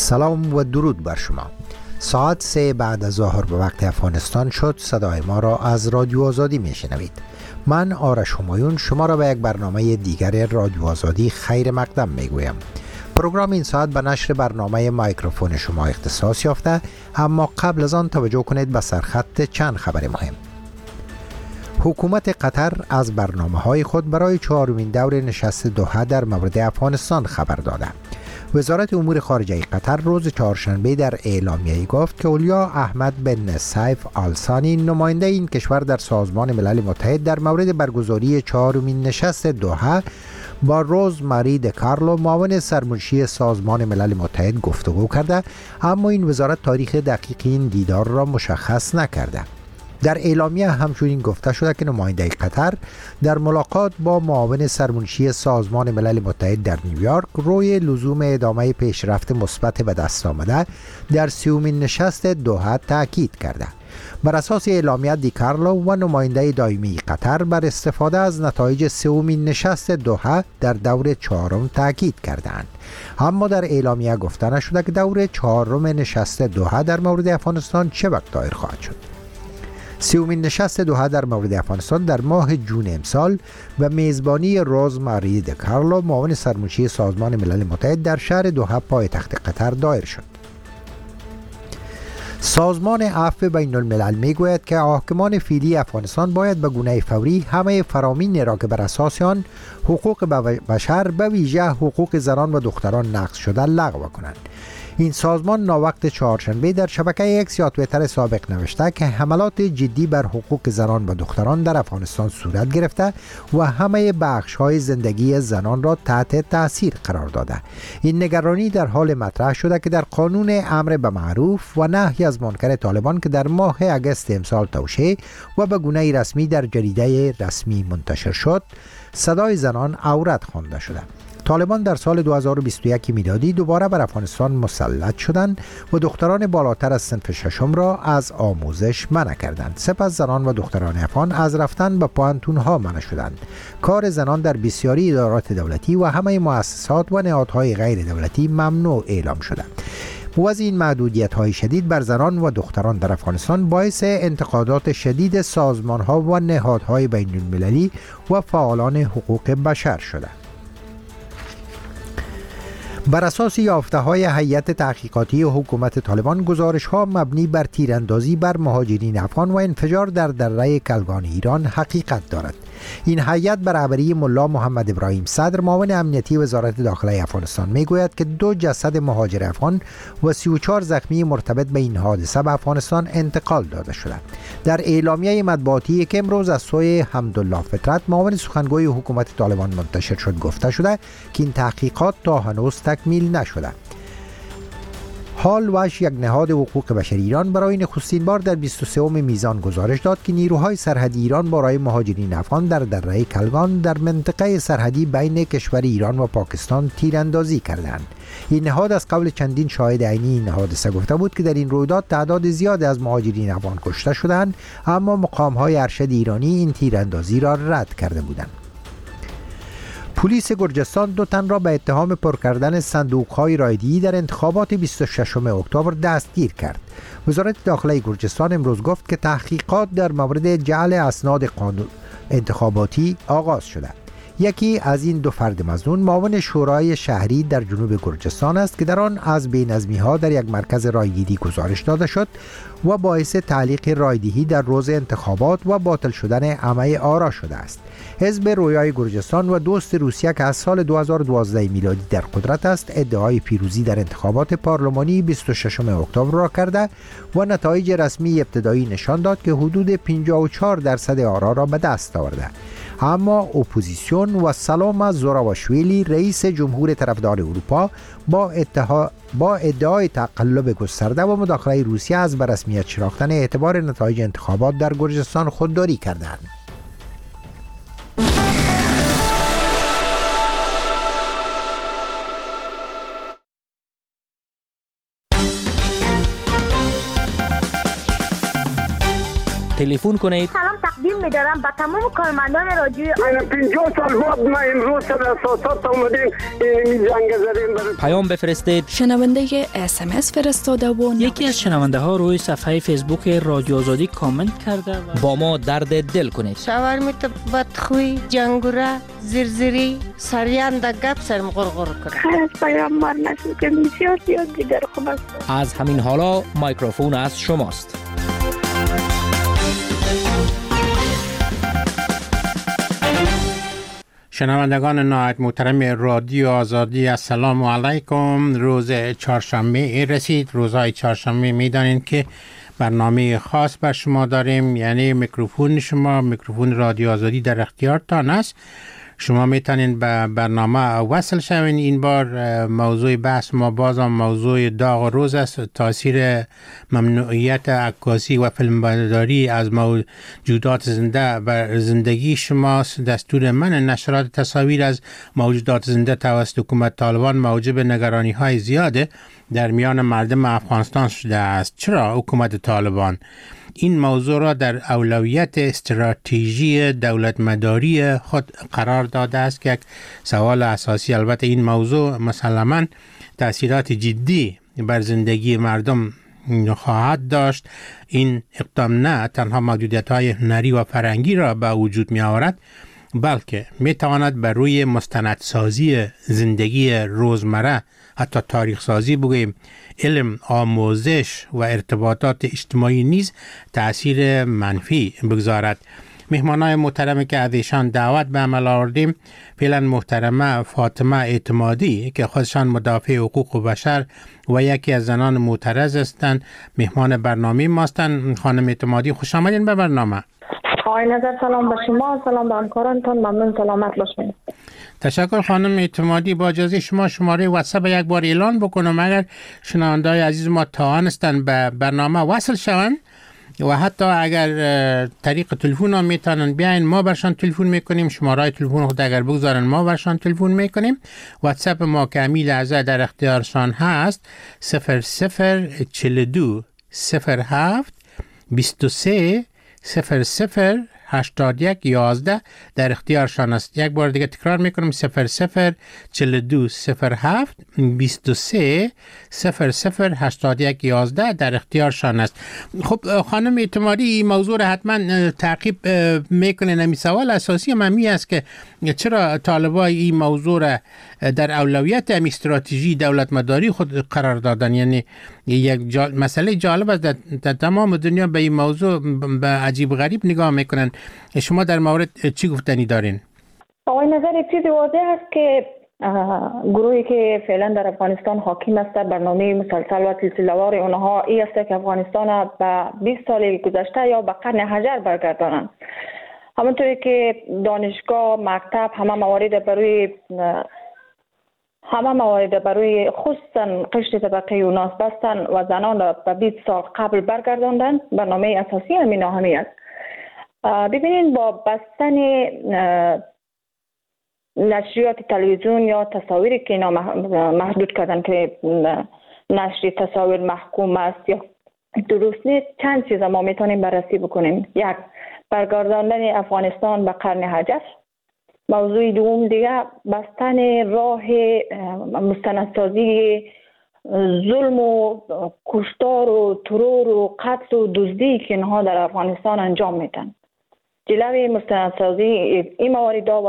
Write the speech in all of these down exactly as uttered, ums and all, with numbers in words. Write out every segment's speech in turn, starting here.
سلام و درود بر شما. ساعت سه بعد از ظهر به وقت افغانستان شد. صدای ما را از رادیو آزادی می شنوید. من آرش همایون شما را به یک برنامه دیگر رادیو آزادی خیر مقدم می گویم. پروگرام این ساعت به نشر برنامه مایکروفون شما اختصاص یافته، اما قبل از آن توجه کنید به سرخط چند خبر مهم. حکومت قطر از برنامه‌های خود برای چهارمین دور نشست دوحه در مورد افغانستان خبر داده. وزارت امور خارجه قطر روز چهارشنبه در اعلامیه‌ای گفت که اولیا احمد بن سیف آل ثانی نماینده این کشور در سازمان ملل متحد در مورد برگزاری چهارمین نشست دوحه با روز ماری دکارلو معاون سرمنشی سازمان ملل متحد گفتگو کرده، اما این وزارت تاریخ دقیق این دیدار را مشخص نکرده. در اعلامیه همچنین گفته شده که نماینده قطر در ملاقات با معاون سرمنشی سازمان ملل متحد در نیویورک روی لزوم ادامه پیشرفت مثبت به دست آمده در سیومین نشست دوحه تاکید کرده. بر اساس اعلامیه دیکارلو و نماینده دائمی قطر بر استفاده از نتایج سومین نشست دوحه در دور چهارم تاکید کردند، اما در اعلامیه گفته نشده که دور چهارم نشست دوحه در مورد افغانستان چه وقت دایر خواهد شد. سیومین نشست دوحه در مورد افغانستان در ماه جون امسال و میزبانی روز ماری دکارلو معاون سرمنشی سازمان ملل متحد در شهر دوحه پایتخت قطر دایر شد. سازمان عفو بین الملل می گوید که حاکمان فعلی افغانستان باید به گونه فوری همه فرامین را که بر اساس آن حقوق بشر به ویژه حقوق زنان و دختران نقض شده لغو کنند. این سازمان ناوقت چهارشنبه در شبکه اکس یا توییتر سابق نوشته که حملات جدی بر حقوق زنان و دختران در افغانستان صورت گرفته و همه بخش‌های زندگی زنان را تحت تاثیر قرار داده. این نگرانی در حال مطرح شده که در قانون امر به معروف و نهی از منکر طالبان که در ماه اگست امسال توشیح و به گونه رسمی در جریده رسمی منتشر شد، صدای زنان عورت خوانده شده. طالبان در سال دو هزار و بیست و یک میلادی دوباره بر افغانستان مسلط شدند و دختران بالاتر از صنف ششم را از آموزش منع کردند. سپس زنان و دختران افغان از رفتن به پوهنتون ها منع شدند. کار زنان در بسیاری ادارات دولتی و همه مؤسسات و نهادهای غیر دولتی ممنوع اعلام شده. و از این محدودیت های شدید بر زنان و دختران در افغانستان باعث انتقادات شدید سازمان ها و نهادهای بین المللی و فعالان حقوق بشر شده. بر اساس یافته‌های هیئت تحقیقاتی حکومت طالبان، گزارش‌ها مبنی بر تیراندازی بر مهاجرین افغان و انفجار در دره کلگان ایران حقیقت دارد. این هیئت بر رهبری ملا محمد ابراهیم صدر معاون امنیتی وزارت داخله افغانستان میگوید که دو جسد مهاجر افغان و سی و چهار زخمی مرتبط به این حادثه به افغانستان انتقال داده شده. در اعلامیه مطبوعاتی که امروز از سوی حمدالله فطرت معاون سخنگوی حکومت طالبان منتشر شد گفته شده که این تحقیقات تا هنوز تکمیل نشده. حال وش یک نهاد حقوق بشر ایران برای نخستین بار در بیست و سوم میزان گزارش داد که نیروهای سرحدی ایران برای مهاجرین افغان در دره کلگان در منطقه سرحدی بین کشور ایران و پاکستان تیراندازی کردند. این نهاد از قبل چندین شاهد عینی این حادثه گفته بود که در این رویداد تعداد زیادی از مهاجرین افغان کشته شدند، اما مقام‌های ارشد ایرانی این تیراندازی را رد کرده بودند. پلیس گرجستان دو تن را به اتهام پر کردن صندوق‌های رایدی در انتخابات بیست و ششم اکتبر دستگیر کرد. وزارت داخله گرجستان امروز گفت که تحقیقات در مورد جعل اسناد قانون انتخاباتی آغاز شده. یکی از این دو فرد مظنون معاون شورای شهری در جنوب گرجستان است که در آن از بی‌نظمی‌ها در یک مرکز رایگیری گزارش داده شد و باعث تعلیق رایدهی در روز انتخابات و باطل شدن همه آرا شده است. حزب رویای گرجستان و دوست روسیه که از سال دو هزار و دوازده میلادی در قدرت است، ادعای پیروزی در انتخابات پارلمانی بیست و ششم اکتبر را کرده و نتایج رسمی ابتدایی نشان داد که حدود پنجاه و چهار درصد آرا را به دست آورده. اما اپوزیسیون و سلام زوراواشویلی رئیس جمهور طرفدار اروپا با اتحاد با ادعای تقلب گسترده و مداخله روسیه از به رسمیت شناختن اعتبار نتایج انتخابات در گرجستان خودداری کردند. تلفن کنید. سلام تقدیم می‌دارم به تمام کارمندان رادیو. من پنجاه سال بعد ما امروز سر اساسات اومدیم این جنگ زدیم. پیام بفرستید. شنونده اس ام اس فرستاده و یکی از شنونده ها روی صفحه فیسبوک رادیو آزادی کامنت کرده و با ما درد دل کنید. شاورمیت بدخوی جنگوره زرزری سریان دا گپ سرم غرغر کنه. خیر از پیام مار نشد که بسیار زیاد دیگر خوب است. از همین حالا مایکروفون از شماست. شنوندگان نهایت محترم رادیو آزادی، السلام علیکم. روز چهارشنبه رسید. روزهای چهارشنبه میدانید که برنامه خاص بر شما داریم، یعنی میکروفون شما، میکروفون رادیو آزادی در اختیارتان است. شما میتونید به برنامه وصل شوین. این بار موضوع بحث ما بازم موضوع داغ و روز است. تاثیر ممنوعیت عکاسی و فیلمبرداری از موجودات زنده بر زندگی شماست. دستور من نشرات تصاویر از موجودات زنده توسط حکومت طالبان موجب نگرانی های زیاده در میان مردم افغانستان شده است. چرا حکومت طالبان این موضوع را در اولویت استراتژی دولت مداری خود قرار داده است که یک سوال اساسی. البته این موضوع مسلماً تأثیرات جدی بر زندگی مردم خواهد داشت. این اقدام نه تنها محدودیت‌های هنری و فرهنگی را به وجود می آورد، بلکه می تواند بر روی مستندسازی زندگی روزمره، حتی تاریخ سازی بگوییم، علم، آموزش و ارتباطات اجتماعی نیز تأثیر منفی بگذارد. مهمانای محترمی که از ایشان دعوت به عمل آوردیم، فعلا محترمه فاطمه اعتمادی که خودشان مدافع حقوق بشر و یکی از زنان معترض هستند، مهمان برنامه ما هستند. خانم اعتمادی، خوش آمدین به برنامه. آقای نظر سلام به شما، سلام به همکارانتان، ممنون، سلامت باشید. تشکر خانم اعتمادی. با اجازه شما شماره واتساپ یک بار اعلان بکنم، اگر شنونده‌های عزیز ما توانستند به برنامه وصل شوند و حتی اگر طریق تلفن هم میتونن بیاین، ما برشان تلفن میکنیم. شماره تلفن خود اگر بگذارن ما برشان تلفن میکنیم. واتساپ ما که امی لحظه در اختیارشان هست صفر صفر چهل و دو صفر هفت بیست و سه صفر صفر هشتاد و یک یازده در اختیارشان است. یک بار دیگه تکرار میکنم، صفر صفر چهل و دو صفر هفت بیست و سه صفر صفر هشتاد و یک یازده در اختیارشان است. خب خانم اعتمادی، این موضوع را حتما تعقیب میکنه. نمی سوال اساسی ممی است که چرا طالبان این موضوع را در اولویت هم استراتژی دولت مداری خود قرار دادن؟ یعنی یک جال... مسئله جالب است. در... در تمام دنیا به این موضوع به عجیب غریب نگاه میکنن. شما در مورد چی گفتنی دارین؟ آقای نظر چیزی واضح است که گروهی که فعلا در افغانستان حاکم است، برنامه مسلسل و سلسله‌وار اونها ای است که افغانستان به بیست سال گذشته یا به قرن حجر برگردانند. همونطوری که دانشگاه، مکتب، همه موارد برای همه موارد برای خصوصا قشر طبقه اوناس بستن و زنان را به بیست سال قبل برگرداندن. برنامه اساسی همین همی است. ببینید، با بستن نشریات تلویزیون یا تصاویری که اینا محدود کردن که نشر تصاویر محکوم است یا درست نیست، چند چیز ما میتونیم بررسی بکنیم. یک، برگرداندن افغانستان به قرن حجر. موضوع دوم دیگه بستن راه مستندسازی ظلم و کشتار و ترور و قتل و دزدی که اینها در افغانستان انجام میدن. جلوی مستندسازی این موارد و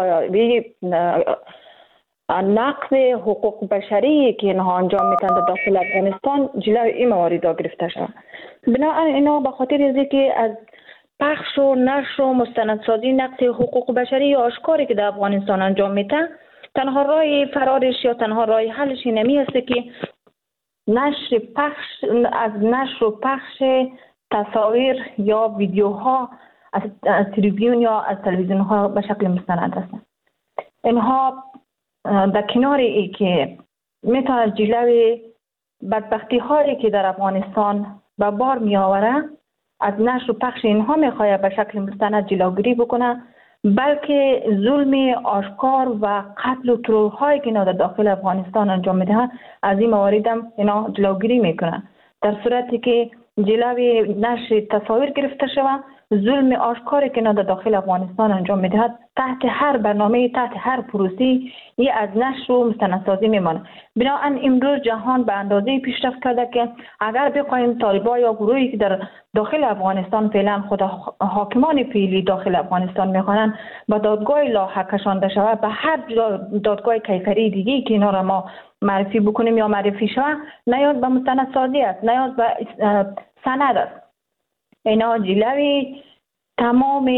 نقض حقوق بشری که اینها انجام میدن در داخل افغانستان، جلوی این موارد گرفته شد. بنابراین اینا به خاطر اینکه از پخش و نشر و مستندسازی نقض حقوق بشری آشکاری که در افغانستان انجام میدن، تنها راه فرارش یا تنها راه حلش نمی است که نشر پخش از نشر و پخش تصاویر یا ویدیوها از, از تلویزیون یا از تلویزیون ها به شکل مستند هستند. اینها در کنار ای که میتونه جلوی بدبختی هایی که در افغانستان به بار می آوره از نشر و پخش اینها میخواد به شکل مستند جلوگیری بکنه، بلکه ظلم آشکار و قتل و ترورهایی که اینا در داخل افغانستان انجام میدهند از این موارد هم اینا جلوگیری میکنه. در صورتی که جلوی نشر تصاویر گرفته شود ظلم آشکاری که در داخل افغانستان انجام میدهد تحت هر برنامه، تحت هر پروسه یه از نشر و مستندسازی میمانه. بنابراین امروز جهان به اندازه پیشرفت کرده که اگر بخوایم طالبان یا گروهی که در داخل افغانستان فعلا خود حاکمان فعلی داخل افغانستان میخوانند به دادگاه لاحقه کشانده شود، به هر دادگاه کیفری دیگه که اینا را ما معرفی بکنیم یا معرفی شود، نیاز به مستندسازی است، نیاز به سند است. اینا جلوی تمام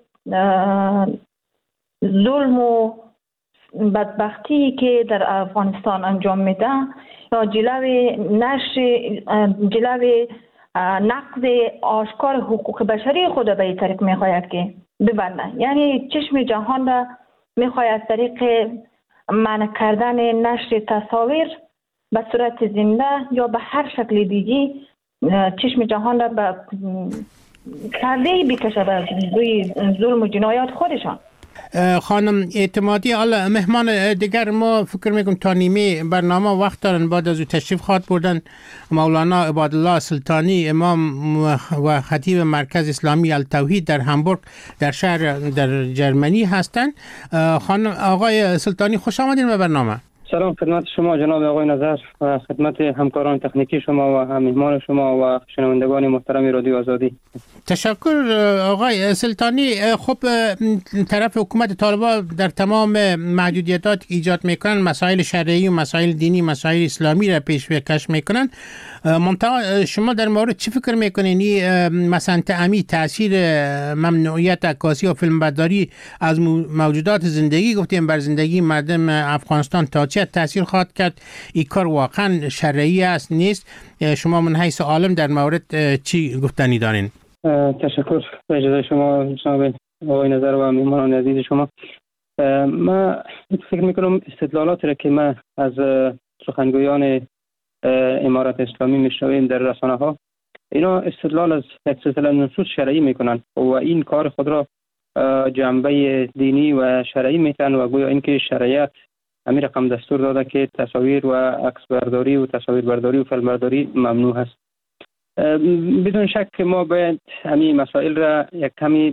ظلم و بدبختی که در افغانستان انجام میده یا جلوی نشر جلوی نقض آشکار حقوق بشری خود به این طریق میخواید که ببنده. یعنی چشم جهان را میخواید از طریق منع کردن نشر تصاویر به صورت زنده یا به هر شکل دیگه چشم جهان را به کرده بکشد از روی ظلم و جنایات خودشان. خانم اعتمادی، حالا مهمان دیگر ما فکر میکنم تا نیمه برنامه وقت دارن، بعد از او تشریف خواهد بردن مولانا عبادالله سلطانی، امام و خطیب مرکز اسلامی التوحید در همبورگ در شهر در جرمنی هستند. خانم آقای سلطانی خوش آمدین به برنامه. سلام خدمت شما جناب آقای نظر و خدمت همکاران تکنیکی شما و مهمان شما و شنوندگان محترم رادیو آزادی. تشکر آقای سلطانی. خب طرف حکومت طالبان در تمام محدودیتات ایجاد میکنن، مسائل شرعی و مسائل دینی، مسائل اسلامی را پیش کش میکنن. منتها شما در مورد چی فکر میکنین این مثلا تعمی تاثیر ممنوعیت عکاسی و فیلمبرداری از موجودات زندگی گفتیم بر زندگی مردم افغانستان تا چه تاثیر خواهد کرد؟ این کار واقعا شرعی است نیست؟ شما من حیث عالم در مورد چی گفتنی دارین؟ تشکر به اجازه شما جناب آقای نظر و مهمانان عزیز شما. ما فکر میکنم استدلالاتی را که ما از سخنگویان امارت اسلامی میشنویم در رسانه ها، اینا استدلال از سلسله نصوص شرعی میکنن و این کار خود را جنبه دینی و شرعی میتن و گویا اینکه شریعت همین رقم دستور داده که تصاویر و عکس برداری و تصاویر برداری و فیلم برداری ممنوع هست. بدون شک ما باید همین مسائل را یک کمی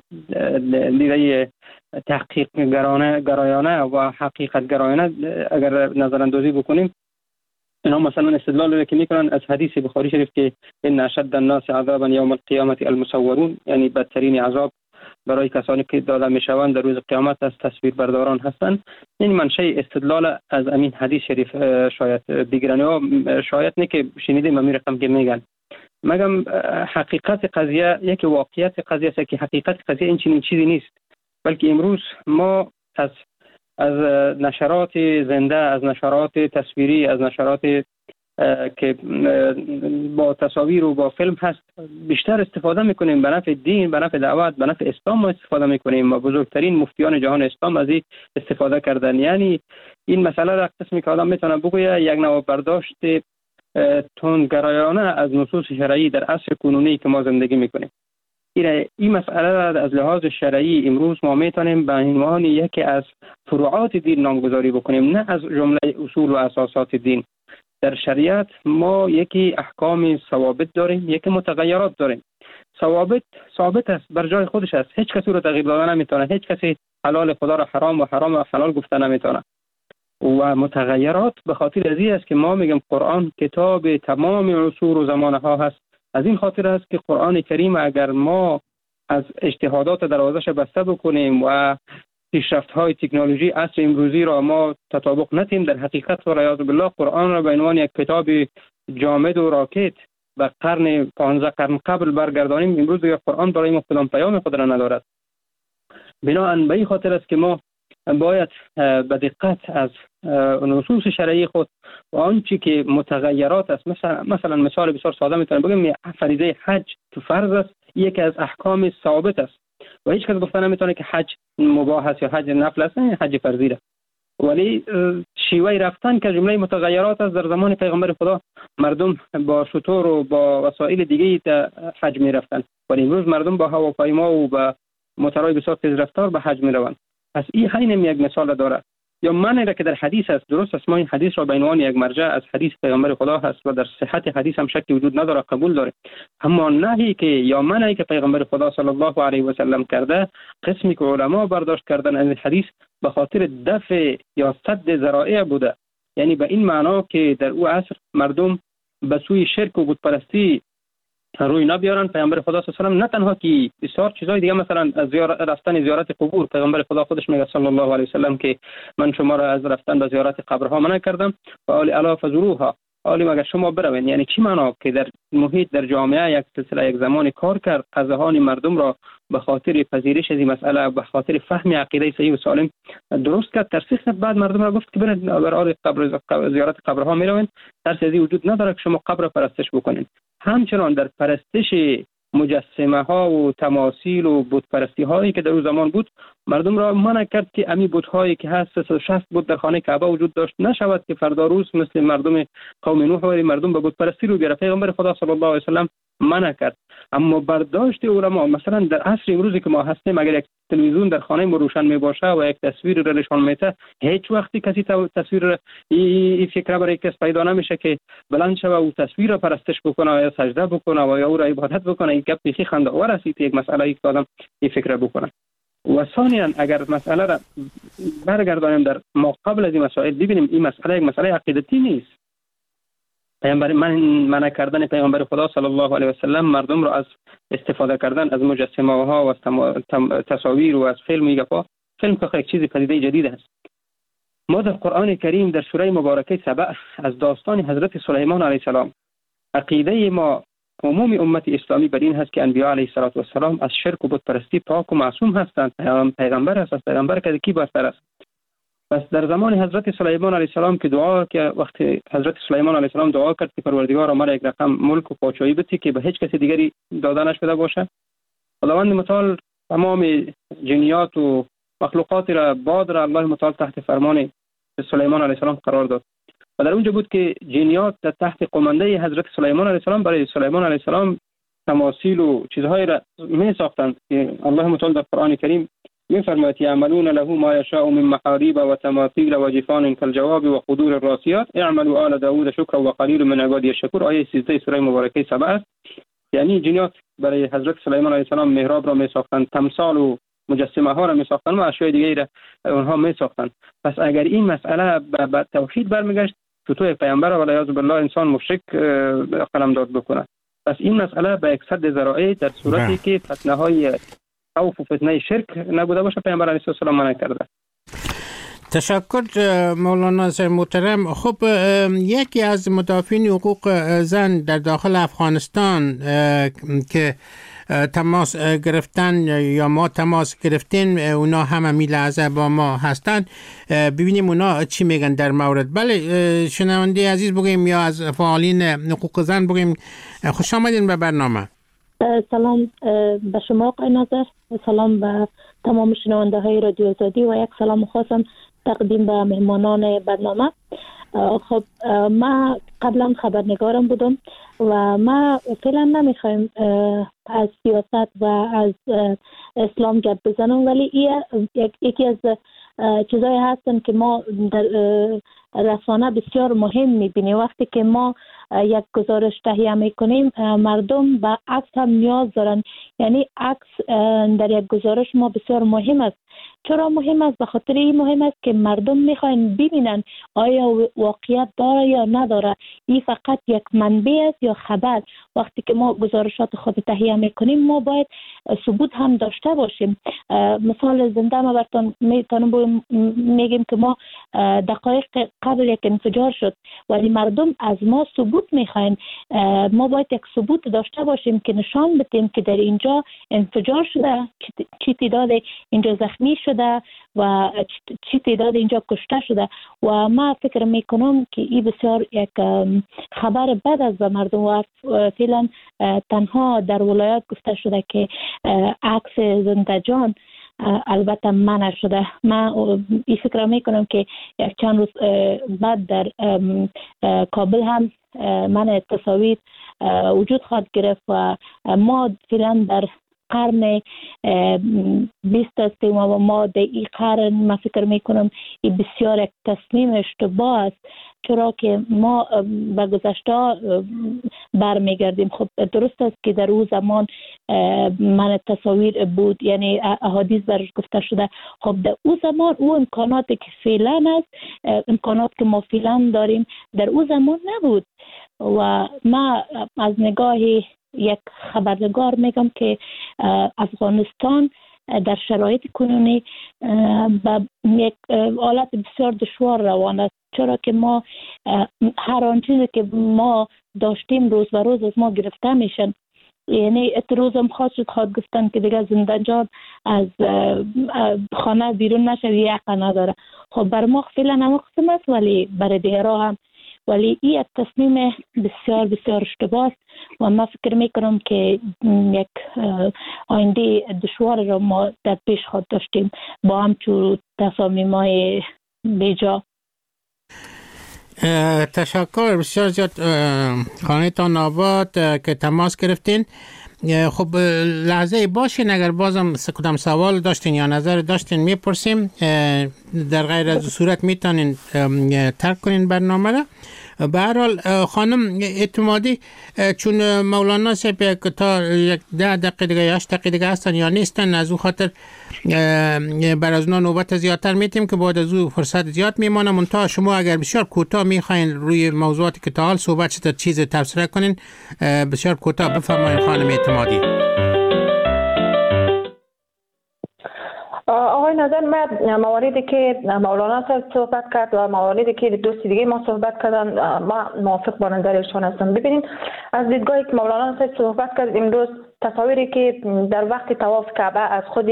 دیده تحقیق گرایانه گرایانه و حقیقت گرایانه اگر نظر اندازی بکنیم، اینا مثلا استدلال رو که میکنن از حدیث بخاری شریف که ان اشد الناس عذابا یوم القیامه المصورون، یعنی بدترین عذاب برای کسانی که داده میشوند در روز قیامت از تصویر برداران هستند. این منشأ استدلال از امین حدیث شریف شاید دیگرانی ها شاید نه که شنیدیم امیر رقم که میگن. مگم حقیقت قضیه یک واقعیت قضیه است که حقیقت قضیه این چنین چیزی نیست، بلکه امروز ما از از نشرات زنده، از نشرات تصویری، از نشرات که با تصاویر و با فیلم هست بیشتر استفاده میکنیم. به نفع دین، به نفع دعوت، به نفع اسلام ما استفاده میکنیم و بزرگترین مفتیان جهان اسلام از این استفاده کردن. یعنی این مسئله را قسمی که آدم میتونه بگویه یک نوع برداشت تندگرایانه از نصوص شرعی در عصر کنونی که ما زندگی میکنیم. این این مسئله را از لحاظ شرعی امروز ما میتونیم به عنوان یکی از فروعات دین نامگذاری بکنیم، نه از جمله اصول و اساسات دین. در شریعت ما یکی احکام ثوابت داریم، یکی متغیرات داریم. ثوابت ثابت است، بر جای خودش است، هیچ کسی رو تغییر دادن نمیتونه، هیچ کسی حلال خدا را حرام و حرام و حلال گفته نمیتونه. و متغیرات به خاطر ازی است که ما میگم قرآن کتاب تمام عصور و زمانه ها هست. از این خاطر است که قرآن کریم اگر ما از اجتهادات دروازش بسته بکنیم و پیشرفت های تکنولوژی عصر امروزی را ما تطابق ندیم، در حقیقت و ریاض بالله قرآن را به عنوان یک کتاب جامد و راکت و قرن پانزده قرن قبل برگردانیم، امروز دیگر قرآن برای ما کدام پیام خود را ندارد. بنابراین به این خاطر است که ما باید به دقت از نصوص شرعی خود و آنچه که متغیرات است، مثلا مثلا مثال بسیار ساده میتونم بگم فریضه حج که فرض است، یکی از احکام ثابت است و هیچ کس گفته نمیتونه که حج مباح است یا حج نفل است، حج فرضی است. ولی شیوه رفتن که جمله متغیرات است. در زمان پیغمبر خدا مردم با شتر و با وسایل دیگه حج میرفتن، ولی امروز مردم با هواپیما و با موتورهای بسیار تیز رفتار به حج میروند. پس این همین یک مثال داره. یا منی را که در حدیث است. درست است، ما این حدیث را به عنوان یک مرجع از حدیث پیامبر خدا هست و در صحت حدیث هم شکی وجود نداره، قبول داره. اما نهی که یا منی که پیغمبر خدا صلی الله علیه و سلم کرده، قسمی که علما برداشت کردن از حدیث به خاطر دفع یا سد ذرائع بوده، یعنی به این معنا که در او عصر مردم به سوی شرک و بت پرستی روی نبیارن. پیامبر خدا صلی الله علیه و سلم نه تنها که بسیار چیزای دیگه، مثلا از زیارت رفتن زیارت قبور، پیغمبر خدا خودش میگه صلی الله علیه و سلم که من شما را از رفتن به زیارت قبرها منع کردم و آل الا فزوروها، آلی مگر شما بروین. یعنی چی معنا؟ که در محیط در جامعه یک سلسله یک زمانی کار کرد، اذهان مردم را به خاطر پذیرش از این مسئله، به خاطر فهم عقیده صحیح و سالم درست کرد، ترسیخ کرد. بعد مردم را گفت که برید بر آل قبر زیارت قبرها میروین، ترس از این وجود نداره که شما قبر پرستش بکنین. همچنان در پرستش مجسمه ها و تماثیل و بت پرستی هایی که در اون زمان بود، مردم را منع کرد که امی بت هایی که هست سیصد و شصت بت در خانه کعبه وجود داشت نشود که فردا روز مثل مردم قوم نوح و مردم به بت پرستی رو بیاره. پیغمبر خدا صلی الله علیه و سلم منع کرد. اما برداشت علما، مثلا در عصر امروزی که ما هستیم، اگر یک تلویزیون در خانه ما روشن می باشه و یک تصویر را نشان میده، هیچ وقتی کسی تصویر این فکر برای کس پیدا نمیشه که بلند شوه و تصویر را پرستش بکنه یا سجده بکنه و یا او را عبادت بکنه. این گپ بیخی خنده آور است که یک مسئله ای که آدم این فکر بکنه. و ثانیا اگر مسئله را برگردانیم در ما قبل از این مسائل، ببینیم این مسئله یک مسئله عقیدتی نیست. پیامبر من منع کردن پیامبر خدا صلی الله علیه و سلم مردم را از استفاده کردن از مجسمه ها و از تصاویر و از فیلم میگه. فیلم که یک چیز پدیده جدید است. ما در قرآن کریم در سوره مبارکه سبع از داستان حضرت سلیمان علیه السلام، عقیده ما عموم امت اسلامی بر این هست که انبیاء علیه السلام از شرک و بت پرستی پاک و معصوم هستند. پیغمبر هست، از پیغمبر که کی برتر است. پس در زمان حضرت سلیمان علیه السلام که دعا که وقتی حضرت سلیمان علیه السلام دعا کرد که پروردگار مرا یک رقم ملک و پادشاهی بده که به هیچ کسی دیگری داده نشده باشه، خداوند متعال تمام جنیات و مخلوقات را باد را الله متعال تحت فرمان سلیمان علیه السلام قرار داد و در اونجا بود که جنیات در تحت قمانده حضرت سلیمان علیه السلام برای سلیمان علیه السلام تماثیل و چیزهایی را می ساختند که الله متعال در قرآن کریم می‌فرماید یعملون له ما یشاء من محاريب و تماثیل و جفان كالجواب و قدور الراسیات اعملوا آل داوود شکرا و قلیل من عبادی الشکور. آیه سیزده سوره مبارکه سبع است. یعنی جنیات برای حضرت سلیمان علیه السلام محراب را می‌ساختند، تمثال و مجسمه ها را می‌ساختند و اشیاء دیگری را اونها می‌ساختند. پس اگر این مسئله به توحید برمیگشت، چطور پیامبر علیه بالله انسان مشرک قلمداد بکنه؟ پس این مسئله به یک صد ذرائع در صورتی که فتنه‌های خوف و فتنه شرک نبوده باشه پیامبر علیه السلام منع کرده. تشکر مولانا صاحب محترم. خب یکی از مدافعین حقوق زن در داخل افغانستان که تماس گرفتن یا ما تماس گرفتیم، اونا هم همین لحظه با ما هستن، ببینیم اونا چی میگن در مورد. بله شنونده عزیز بگیم یا از فعالین حقوق زن بگیم خوش آمدین به برنامه. سلام به شما آقای ناظر، سلام به تمام شنونده های رادیو آزادی و یک سلام خاصم تقدیم به مهمانان برنامه. خب ما قبلا خبرنگارم بودم و ما فعلا نمیخوایم از سیاست و از اسلام گپ بزنم، ولی یکی از چیزایی هستن که ما در رسانه بسیار مهم میبینیم. وقتی که ما یک گزارش تهیه میکنیم، مردم به عکس هم نیاز دارن. یعنی عکس در یک گزارش ما بسیار مهم است. چرا مهم است؟ به خاطر این مهم است که مردم میخواین ببینن آیا واقعیت داره یا نداره، این فقط یک منبع است یا خبر. وقتی که ما گزارشات خود تهیه میکنیم ما باید ثبوت هم داشته باشیم. مثال زنده ما براتون میتونم میگیم که ما دقایق قبل یک انفجار شد ولی مردم از ما ثبوت میخواین. ما باید یک ثبوت داشته باشیم که نشان بدیم که در اینجا انفجار شده، چی تعداد اینجا زخمی شده و چی تعداد اینجا کشته شده. و ما فکر میکنم که این بسیار یک خبر بد است به مردم و فعلا تنها در ولایات گفته شده که عکس زنده جان البته منع شده. من این فکر میکنم که یک چند روز بعد در کابل هم منع تصاویر وجود خواهد گرفت و ما فعلا در قرن بیست هستیم و ما در این قرن من فکر میکنم این بسیار یک تصمیم اشتباه است، چرا که ما به گذشته برمیگردیم. خب درست است که در اون زمان من تصاویر بود، یعنی احادیث برش گفته شده. خب در اون زمان اون امکاناتی که فعلا است، امکانات که ما فعلا داریم در اون زمان نبود. و ما از نگاه یک خبرنگار میگم که افغانستان در شرایط کنونی به یک حالت بسیار دشوار روان است، چرا که ما هر آن چیزی که ما داشتیم روز به روز از ما گرفته میشن. یعنی روز هم خواست شد خواهد گفتن که دیگه زندانجان از خانه بیرون نشه، یک نداره. خب بر ما فعلا هم قسم است، ولی برای دیگرها هم. ولی این یک تصمیم بسیار بسیار اشتباه است و من فکر میکنم که یک آینده دشوار را ما در پیش خود داشتیم با همچون تصامیم‌های بیجا. تشکر بسیار زیاد خانه تان آباد که تماس گرفتین. خب لحظه باشین، اگر بازم کدام سوال داشتین یا نظر داشتین میپرسیم. در غیر از صورت میتونین ترک کنین برنامه را. به هر حال خانم اعتمادی، چون مولانا صاحب تا یک ده دقیقه دیگه یا هشت دقیقه دیگه هستن یا نیستن، از او خاطر بر از اونا نوبت زیادتر میتیم که بعد از او فرصت زیاد میمانه. منتها شما اگر بسیار کوتاه میخواین روی موضوعاتی که تا حال صحبت شده چیز تبصره کنین، بسیار کوتاه بفرمایید خانم اعتمادی. آقای نظر، من مواردی که مولانا صاحب صحبت کرد و مواردی که دوست دیگه ما صحبت کردن، ما موافق با نظرشون هستم. ببینید از دیدگاهی که مولانا صاحب صحبت کرد، امروز تصاویری که در وقت طواف کعبه از خود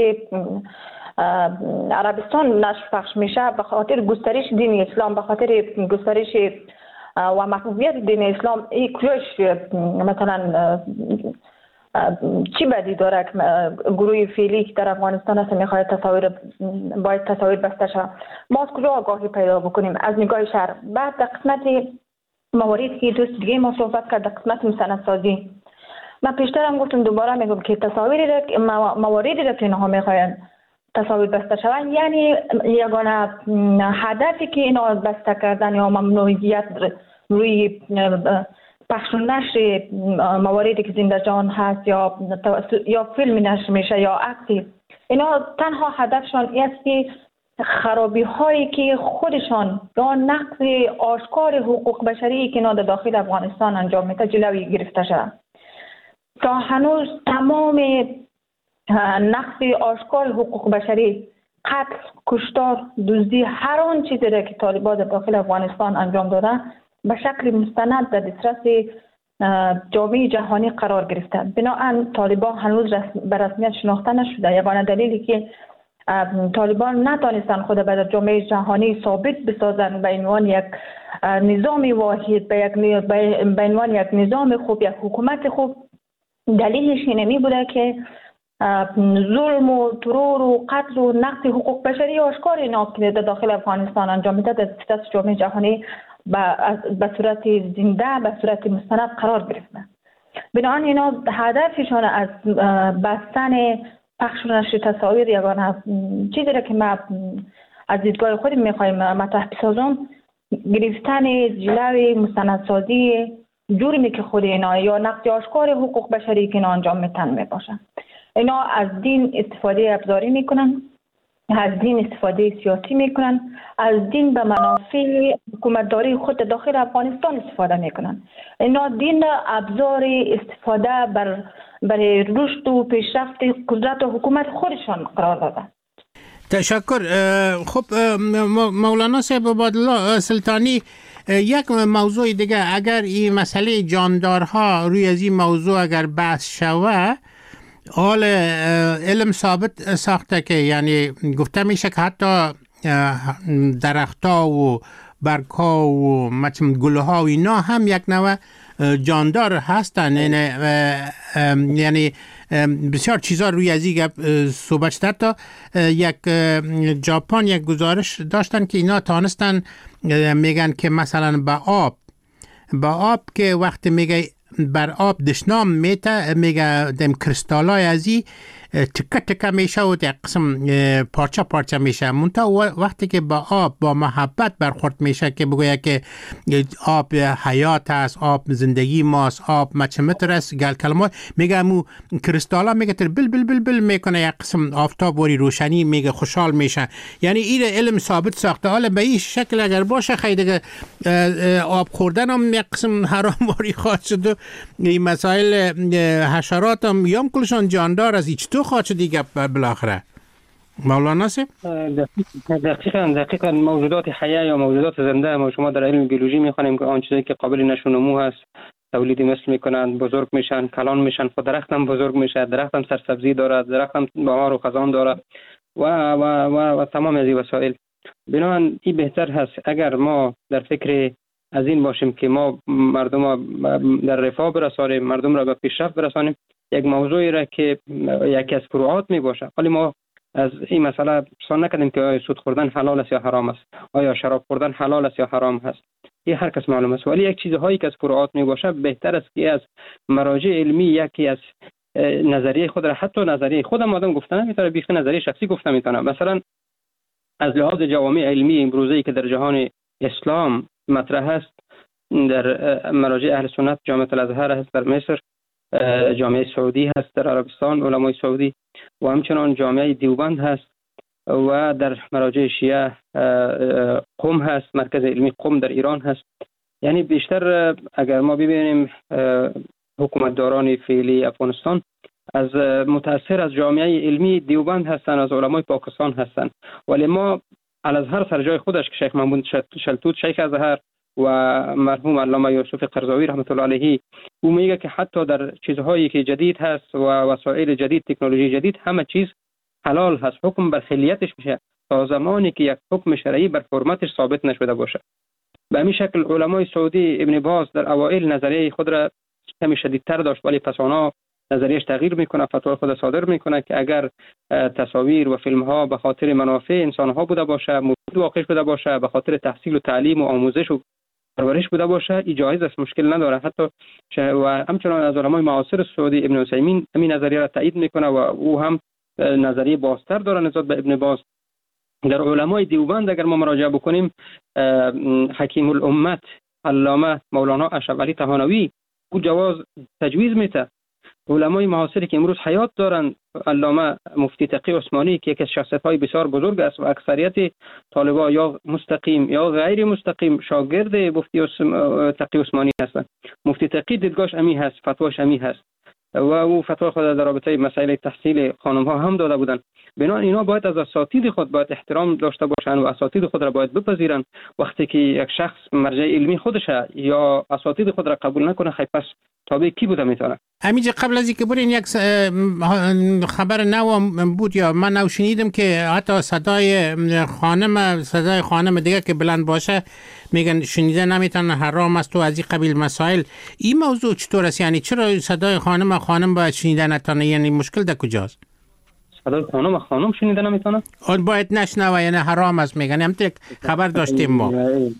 عربستان نشر پخش میشه به خاطر گسترش دین اسلام، به خاطر گسترش و محبوبیت دین اسلام، این کجاش مثلا چی بدی داره که گروه فعلی که در افغانستان هست میخواد تصاویر باید تصاویر بسته شد؟ ما از کجا آگاهی پیدا بکنیم؟ از نگاه شهر. بعد در قسمت مواردی که دوست دیگه ما صحبت کرد، در قسمت مستندسازی، من پیشتر هم گفتم دوباره میگم که تصاویری را مواردی را که اینها میخواین تصاویر بسته شوند، یعنی یگانه هدفی که اینا بسته کردن یا ممنوعیت روی پخش و نشر مواردی که زنده جان هست یا یا فیلم نشر میشه یا عکسی، اینا تنها هدفشان است که خرابی هایی که خودشان یا نقض آشکار حقوق بشری که اینا در داخل افغانستان انجام میده جلوی گرفته شود. تا هنوز تمام نقض آشکار حقوق بشری، قتل، کشتار، دزدی، هر آن چیزی را که طالبان در داخل افغانستان انجام داده به شکل مستند در دسترس جامعه جهانی قرار گرفته. بنابراین طالبان هنوز به رسمیت شناخته نشده. یگانه دلیلی که طالبان نتانستن خود به جامعه جهانی ثابت بسازن به عنوان یک نظام واحد، به یک به عنوان یک نظام خوب، یک حکومت خوب، دلیلش اینمی بوده که ظلم و ترور و قتل و نقض حقوق بشری آشکار اینا که در داخل افغانستان انجام میده در دسترس جامعه جهانی به صورت زنده، به صورت مستند قرار گرفته. بنابراین اینا هدفشان از بستن پخش و نشر تصاویر یگانه چیزی را که ما از دیدگاه خود میخوایم مطرح بسازم، گرفتن جلوی مستندسازی جرمی که خود اینا یا نقض آشکار حقوق بشری که اینا انجام میتن میباشن. اینا از دین استفاده ابزاری میکنن، از دین استفاده سیاسی میکنن، از دین به منافع حکومتداری خود داخل افغانستان استفاده میکنن. اینا دین ابزار استفاده بر برای رشد و پیشرفت قدرت و حکومت خودشان قرار دادن. تشکر. خب مولانا صاحب عبادالله سلطانی، یک موضوع دیگه، اگر این مسئله جاندارها روی از این موضوع اگر بحث شوه، حال علم ثابت ساخته که یعنی گفته میشه که حتی درختها و برگها و مثلا گلها و اینا هم یک نوع جاندار هستن. یعنی بسیار چیزا روی از این صحبت شده. تا یک ژاپن یک گزارش داشتن که اینا تانستن، میگن که مثلا با آب با آب که وقتی میگه بر آب دشنام میته میگه دم کریستالای ازی تکه تکه میشه و در قسم پارچه پارچه میشه. منتها وقتی که با آب با محبت برخورد میشه که بگویه که آب حیات است، آب زندگی ماست، آب مچمتر است، گل کلمات میگه مو کریستالا میگه تر بل بل بل بل میکنه، یک قسم آفتاب وری روشنی میگه خوشحال میشه. یعنی این علم ثابت ساخته. حالا به این شکل اگر باشه خیلی دیگه آب خوردن هم یک قسم حرام واری خواهد شد و این مسائل حشرات هم یام کلشان جاندار از هیچ تو خواهد شد دیگه بالاخره. مولانا سه؟ دقیقاً دقیقاً موجودات حیه یا موجودات زنده ما شما در علم بیولوژی میخوانیم که آن چیزی که قابل نشو و نمو هست تولید مثل میکنند، بزرگ میشن، کلان میشن، خود درخت هم بزرگ میشه، درخت هم سرسبزی دارد، درخت هم بهار و خزان دارد و و و, و تمام از این وسایل. بنابراین این بهتر هست اگر ما در فکر از این باشیم که ما مردم در رفاه برسانیم، مردم را به پیشرفت برسانیم، یک موضوعی را که یکی از فروعات می باشه. ولی ما از این مسئله سوال نکردیم که آیا سود خوردن حلال است یا حرام است، آیا شراب خوردن حلال است یا حرام است. این هر کس معلوم است. ولی یک چیزهایی که از فروعات می باشه بهتر است که از مراجع علمی یکی از نظریه خود را، حتی نظریه خودم آدم گفتن نمیتونه، بیخ نظریه شخصی گفتن میتونه. مثلا از لحاظ جوامع علمی امروزی که در جهان اسلام مطرح است، در مراجع اهل سنت جامعه الازهر هست در مصر، جامعه سعودی هست در عربستان، علمای سعودی، و همچنان جامعه دیوبند هست، و در مراجع شیعه قم هست، مرکز علمی قم در ایران هست. یعنی بیشتر اگر ما ببینیم حکومتداران فعلی افغانستان از متاثر از جامعه علمی دیوبند هستند، از علمای پاکستان هستند. ولی ما الازهر سر جای خودش که شیخ محمود شلتوت شیخ ازهر و مرحوم علامه یوسف قرضاوی رحمت الله علیه، او میگه که حتی در چیزهایی که جدید هست و وسایل جدید، تکنولوژی جدید، همه چیز حلال هست، حکم بر خلیتش میشه تا زمانی که یک حکم شرعی بر حرمتش ثابت نشده باشه. به همین شکل علمای سعودی ابن باز در اوایل نظریه خود را کمی شدیدتر داشت، ولی پس آنها نظریهش تغییر میکنه، فتوا خود صادر میکنه که اگر تصاویر و فیلم ها به خاطر منافع انسان ها بوده باشه، مفید واقع بوده باشه، به خاطر تحصیل و تعلیم و آموزش و پرورش بوده باشه، جایز است، مشکل نداره. حتی و همچنان از علمای معاصر سعودی ابن عثیمین همین نظریه را تایید میکنه و او هم نظریه بازتر داره نسبت به ابن باز. در علمای دیوبند اگر ما مراجعه بکنیم، حکیم الامت علامه مولانا اشرف علی طحانوی او جواز تجویز میده. علمای معاصری که امروز حیات دارند، علامه مفتی تقی عثمانی که یکی از شخصیت‌های بسیار بزرگ است و اکثریت طالبان یا مستقیم یا غیر مستقیم شاگرد مفتی تقی عثمانی هستند. مفتی تقی دیدگاهش امی هست، فتواش امی هست و او فتوا خود در رابطه مسائل تحصیل خانم‌ها هم داده بودند. بنابراین اینا باید از اساتید خود باید احترام داشته باشند و اساتید خود را باید بپذیرند. وقتی که یک شخص مرجع علمی خودشه یا اساتید خود را قبول نکنه، خیلی پس تابع کی بوده میتونه؟ همینجا قبل از اینکه برین یک خبر نو بود یا من نو شنیدم که حتی صدای خانم صدای خانم دیگه که بلند باشه میگن شنیده نمیتونه، حرام است و از این قبیل مسائل. این موضوع چطور است؟ یعنی چرا صدای خانم خانم باید شنیده نتونه؟ یعنی مشکل در کجاست؟ صدای خانم خانم شنیده نمیتونه؟ اون باید نشنوه، یعنی حرام است میگن. هم خبر داشتیم ما.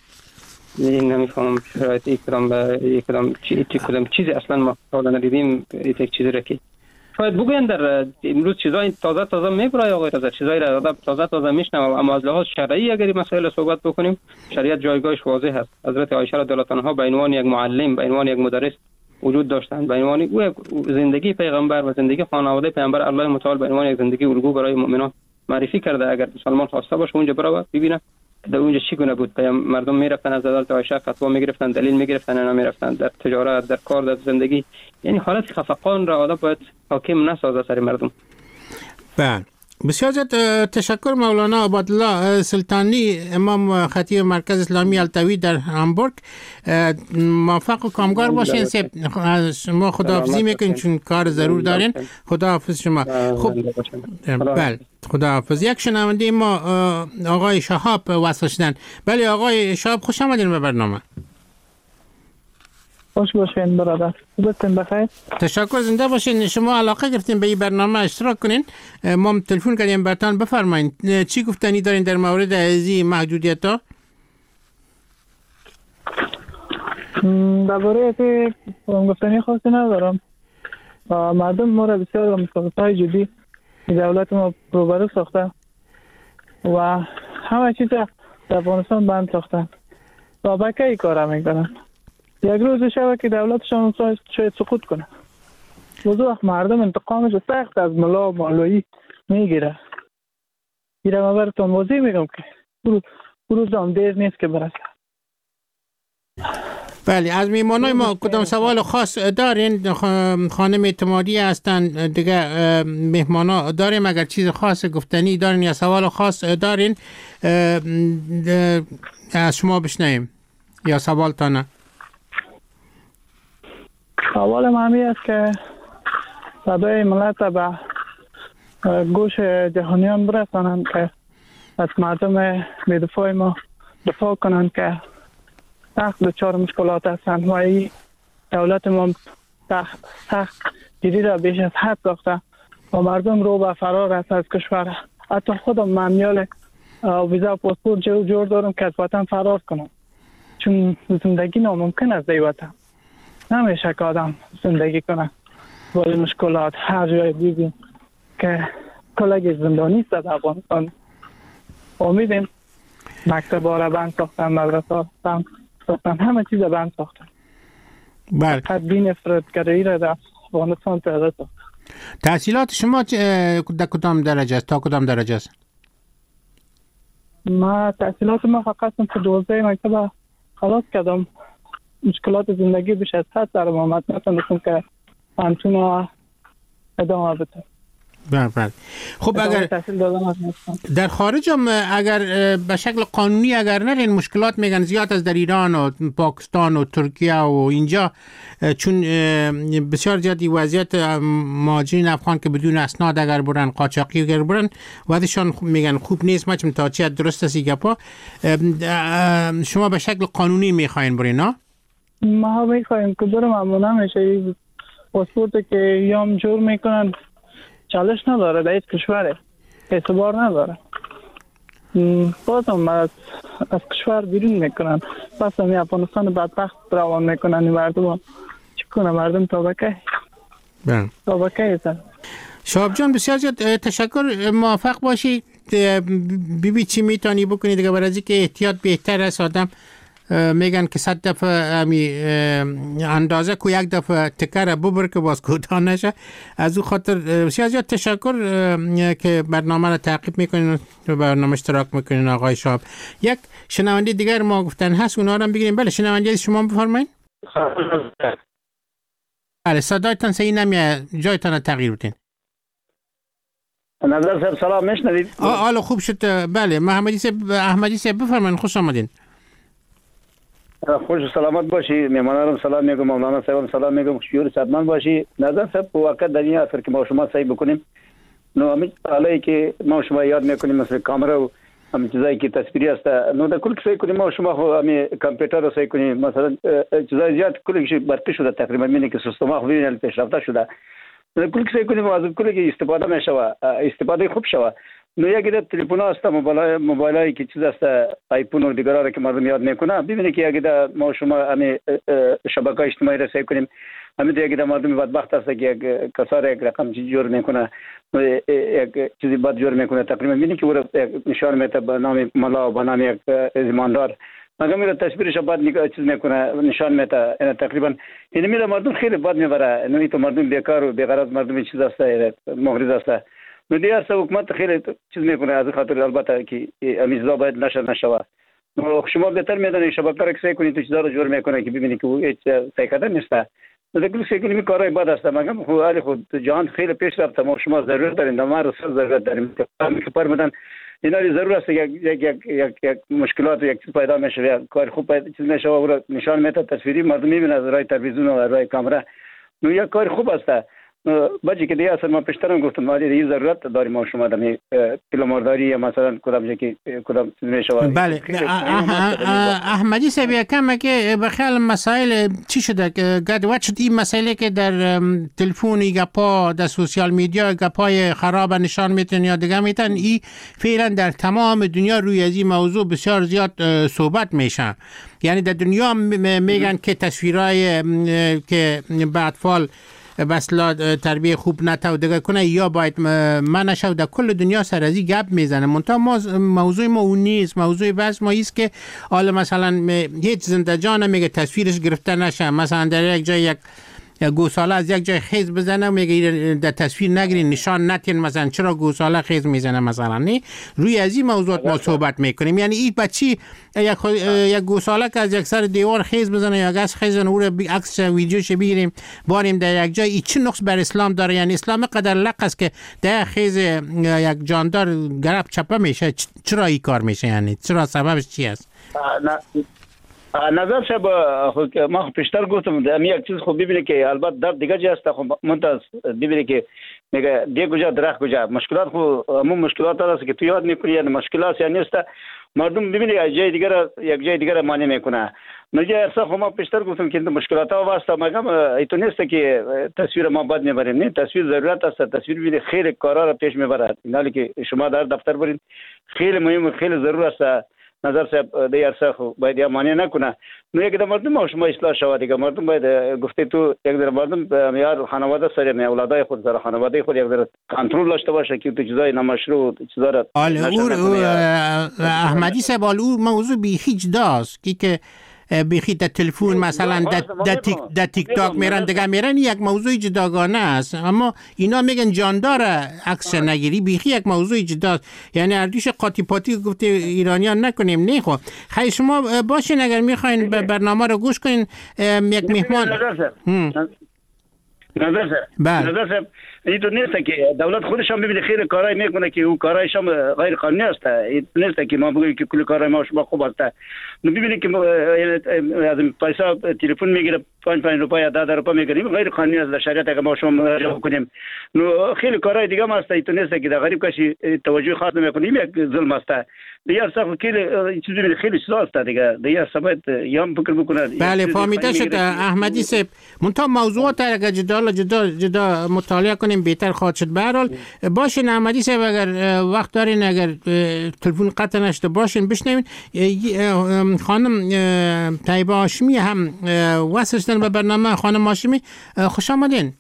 این نمیفهمم شاید اکرام به اکرام چی کدام چیزی اصلا ما حالا ندیدیم. یک چیزی را که شاید بگوین در امروز چیزای تازه تازه میبره آقای رضا، چیزای را تازه تازه میشنوه، اما از لحاظ شرعی اگر این مسائل صحبت بکنیم، شریعت جایگاهش واضح است. حضرت عایشه رضی الله عنها به عنوان یک معلم، به عنوان یک مدرس وجود داشتند، به عنوان او زندگی پیغمبر و زندگی خانواده پیغمبر الله متعال به عنوان یک زندگی الگو برای مؤمنان معرفی کرده. اگر مسلمان خواسته باشه اونجا بره ببینه در اونجا چی گونه بود. مردم میرفتن از حضرت عایشه فتوا میگرفتن، دلیل میگرفتن، اینا میرفتن در تجارت، در کار، در زندگی. یعنی حالت خفقان را آدم باید حاکم نسازه سر مردم. بله، بسیار زیاد تشکر مولانا عبادالله سلطانی، امام خطیب مرکز اسلامی التوی در هامبورگ. موفق و کامگار باشین. شما خداحافظی میکنین چون کار ضرور دارین. خداحافظ شما. خب بله، خداحافظ. یک شنونده ما آقای شهاب وصل شدن. بله آقای شهاب، خوش آمدین به برنامه. خوش باشین برادر. خوبتون بخیر؟ تشکر، زنده باشین. شما علاقه گرفتین به این برنامه اشتراک کنین. ما تلفن کردیم براتون، بفرمایید چی گفتنی دارین در مورد ازی محدودیت ها؟ درباره تی گفتنی خاصی ندارم. مردم ما را بسیار مسابقه‌های جدی دولت ما روبرو ساخته و همه چیز در افغانستان بند ساختن و بکه ای کار میکنن. یک روز شب که دولتشان شاید سقوط کنه، وضوح مردم انتقامش سخت از ملا و مولوی میگیره. ایره ما براتون واضح میگم که روز هم دیر نیست که برسه. بله، از میمانای ما کدام سوال خاص دارین؟ خانم اعتمادی هستن دیگه. مهمانا داریم اگر چیز خاص گفتنی دارین یا سوال خاص دارین از شما بشنویم یا سوال تا نه؟ سوال مهمی است که صدای ملت به گوش جهانیان برسانند که از مردم بی‌دفاع ما دفاع کنند که سخت دچار مشکلات هستند و این دولت ما سخت سخت جدی را بیش از حد ساخته و مردم رو به فرار است از کشور. حتی خودم ممیال ویزا و پاسپورت جو جور دارم که از وطن فرار کنم، چون زندگی ناممکن است در وطن. نمیشه که آدم زندگی کنه با مشکلات. هر جای دیدیم که کلگی زندانی است در افغانستان. امیدیم مکتب ها را بند ساختن، مدرسه ها بند ساختن، همه چیز بند ساختن. بله. فقط دین افراطگری را در افغانستان پیاده ساختن. تحصیلات شما در کدام درجه است؟ تا کدام درجه است؟ ما تحصیلات ما فقط تا دوازده مکتب خلاص کردم. مشکلات زندگی بیش از حد سرم آمد، نتونستم که همچون ادامه بدم. بله بله. خب اگر در خارج هم اگر به شکل قانونی اگر نرین مشکلات میگن زیاد از در ایران و پاکستان و ترکیه و اینجا، چون بسیار زیادی وضعیت مهاجرین افغان که بدون اسناد اگر برن، قاچاقی اگر برن، وضعشان میگن خوب نیست. ما چون تا چه درست است گپا. شما به شکل قانونی میخواین برین ها؟ ما میخوایم که برم، اما نمیشه. پاسپورت که یام جور میکنن چالش نداره، در هیچ کشوره اعتبار نداره. بازم از, از کشور بیرون میکنن، پس همی افغانستان بدبخت روان میکنن. مردم چی کنه؟ مردم تابکه تابکه ایستن. شهاب جان بسیار زیاد تشکر. موفق باشی. بی بی چی میتونی بکنی دیگه؟ برای از که احتیاط بهتر است. آدم میگن که صد دفعه امی اندازه کو یک دفعه تکر ببر که باز کوتاه نشه. از او خاطر بسیار زیاد تشکر که برنامه را تعقیب میکنین و برنامه اشتراک میکنین آقای شهاب. یک شنونده دیگر ما گفتن هست، اونا رو هم بگیریم. بله شنونده شما بفرمایید. بله صدایتان صحیح نمیاد، جایتان تغییر بدین. نظر صاحب سلام میشنوید؟ حالا خوب شد. بله محمدی صاحب، احمدی صاحب بفرمایید. خوش آمدین. خوش سلامت باشی. میمانانم سلام میگم، مولانا صاحبم سلام میگم. خوشیور صدمن باشی. نظر صاحب واقعا در این اثر که ما شما سعی بکنیم، نو همین حالایی که ما شما یاد میکنیم مثل کامera و همین چیزایی که تصویری است، نو در کل سعی کنیم ما شما خو همین کامپیوتر رو سعی کنیم مثلا چیزای زیاد کلش برتی شده تقریبا، میبینی که سیستم ها خوبی پیشرفته شده. در کل سعی کنیم از کلی که استفاده میشه، استفاده خوب شوه. نو یکی در تلفن هست، موبایل موبایلی که چیز است، آیفون و دیگر را که مردم یاد میکنه، ببینید که یکی در ما شما همین شبکه اجتماعی را سعی کنیم. همین یکی در مردم بدبخت است که یک کسار یک رقم چیز جور میکنه، یک چیزی بد جور میکنه، تقریبا ببینید که او نشان میده به نام ملا و به نام یک ایماندار. مگر میره تصویرش بعد چیز میکنه، نشان میده. یعنی تقریبا این میره مردم خیلی بد میبره. نو تو مردم بیکار و بی‌غرض مردم چیز است، مغرض است. نو دیگر سه حکومت خیلی چیز میکنه. از خاطر البته که امیزا باید نشر نشوه. نو شما بهتر میدونید شبکه را سعی کنید تو چیزا رو جور میکنه که ببینید که او هیچ سعی کرده نیست. نو دیگر سعی کنید کارهای بد است. مگر خو حال خود جهان خیلی پیش رفته. ما شما ضرورت دارین، ما رو ضرورت داریم که پرمدن اینا ضرورت است. یک یک یک یک یک مشکلات یک چیز پیدا میشه، کار خوب چیز میشه و نشان میده تصویری مردم میبینه از رای تلویزیون و رای کامera. نو یک کار خوب است. بچه که دیگه اصلا ما پیشترم گفتم ما دیگه ضرورت داریم ما شما دمی پیلمارداری یا مثلا کدام جا که کدام میشود. بله احمدی صاحب کم که بخیال مسائل چی شده گد وقت شد این مسائله که در تلفونی گپا در سوشیال میدیا گپای خراب نشان میتن یا دیگه میتن این فعلا در تمام دنیا روی از این موضوع بسیار زیاد صحبت میشه. یعنی در دنیا میگن که تصویرهای که به اطفال بسلا تربیه خوب نتو دیگه کنه یا باید منع شود. در کل دنیا سر ازی گپ میزنه منتها ما موضوع ما اون نیست. موضوع بس ما ایست که حالا مثلا هیچ زنده جان میگه تصویرش گرفته نشه. مثلا در یک جای یک گوساله از یک جای خیز بزنه میگه در تصویر نگیرین نشان نتین مثلا چرا گوساله خیز میزنه مثلا. نه روی از این موضوعات ما صحبت میکنیم. یعنی این بچی یک یک گوساله که از یک سر دیوار خیز بزنه یا گاز خیز بزنه او عکس ویدیوش بگیریم باریم در یک جای این چه نقص بر اسلام داره؟ یعنی اسلام قدر لق است که در خیز یک جاندار گرب چپه میشه. چرا این کار میشه؟ یعنی چرا سببش چی است؟ نظر شب ما پیشتر گفتم امی یک چیز خوب ببینید که البته در دیگه جا است خب منتاز ببینید که میگه دیگه کجا درخت کجا مشکلات خو همون مشکلات هست که تو یاد میکنی یعنی مشکلات یعنی است مردم ببینید یک جای دیگه یک جای دیگه معنی میکنه. میگه اصلا خب ما پیشتر گفتم که مشکلات ها واسطه میگم ایتو نیست که تصویر ما بعد میبریم. نه تصویر ضرورت است. تصویر ببینید خیلی کارا را پیش میبرد. اینالی که شما در دفتر برین خیلی مهم خیلی ضرور است. نظر صاحب دیار صاحب باید یا معنی نکنه. نو یک مردم ما شما اصلاح شود دیگه مردم باید گفته تو یک در مردم میار خانواده سر می اولادای خود سر خانواده خود یک در کنترل داشته باشه که تو چیزای نامشروع چیزا را احمدی صاحب او موضوع بی هیچ داست که که بیخی در تلفون مثلا در تیک در تیک تاک میرن دیگه میرن یک موضوع جداگانه است. اما اینا میگن جاندار عکس نگیری بیخی یک موضوع جداست. یعنی اردوش قاطی پاتی گفته ایرانیان نکنیم. نه خب خیلی شما باشین اگر میخواین برنامه رو گوش کنین یک مهمان نظر صاحب نظر صاحب این تو نیست که دولت خودش هم ببینه خیلی کارای میکنه که اون کارایش هم غیر قانونی است. این نیست که ما بگیم که کل کارای ما شما خوب است. نو ببینید که از پیسا تلفن میگیره پنج پنج روپیه ده ده روپیه میگیریم غیر قانونی است. در شریعت اگه ما شما مراجعه کنیم نو خیلی کارای دیگه ما است. این تو نیست که در غریب کسی توجه خاص نمیکنیم یک ظلم است. دیگه صاحب خیلی چیزی خیلی چیزا است دیگه دیگه سبب یام فکر بکنه. بله فهمیده شد احمدی صاحب. منتها موضوعات اگه جدا جدا جدا مطالعه کنیم بهتر خواهد شد. به هر حال باشین احمدی صاحب اگر وقت دارین اگر تلفن قطع نشده باشین بشنوین. خانم طیبه هاشمی هم وصل شدن به برنامه. خانم هاشمی خوش آمدین.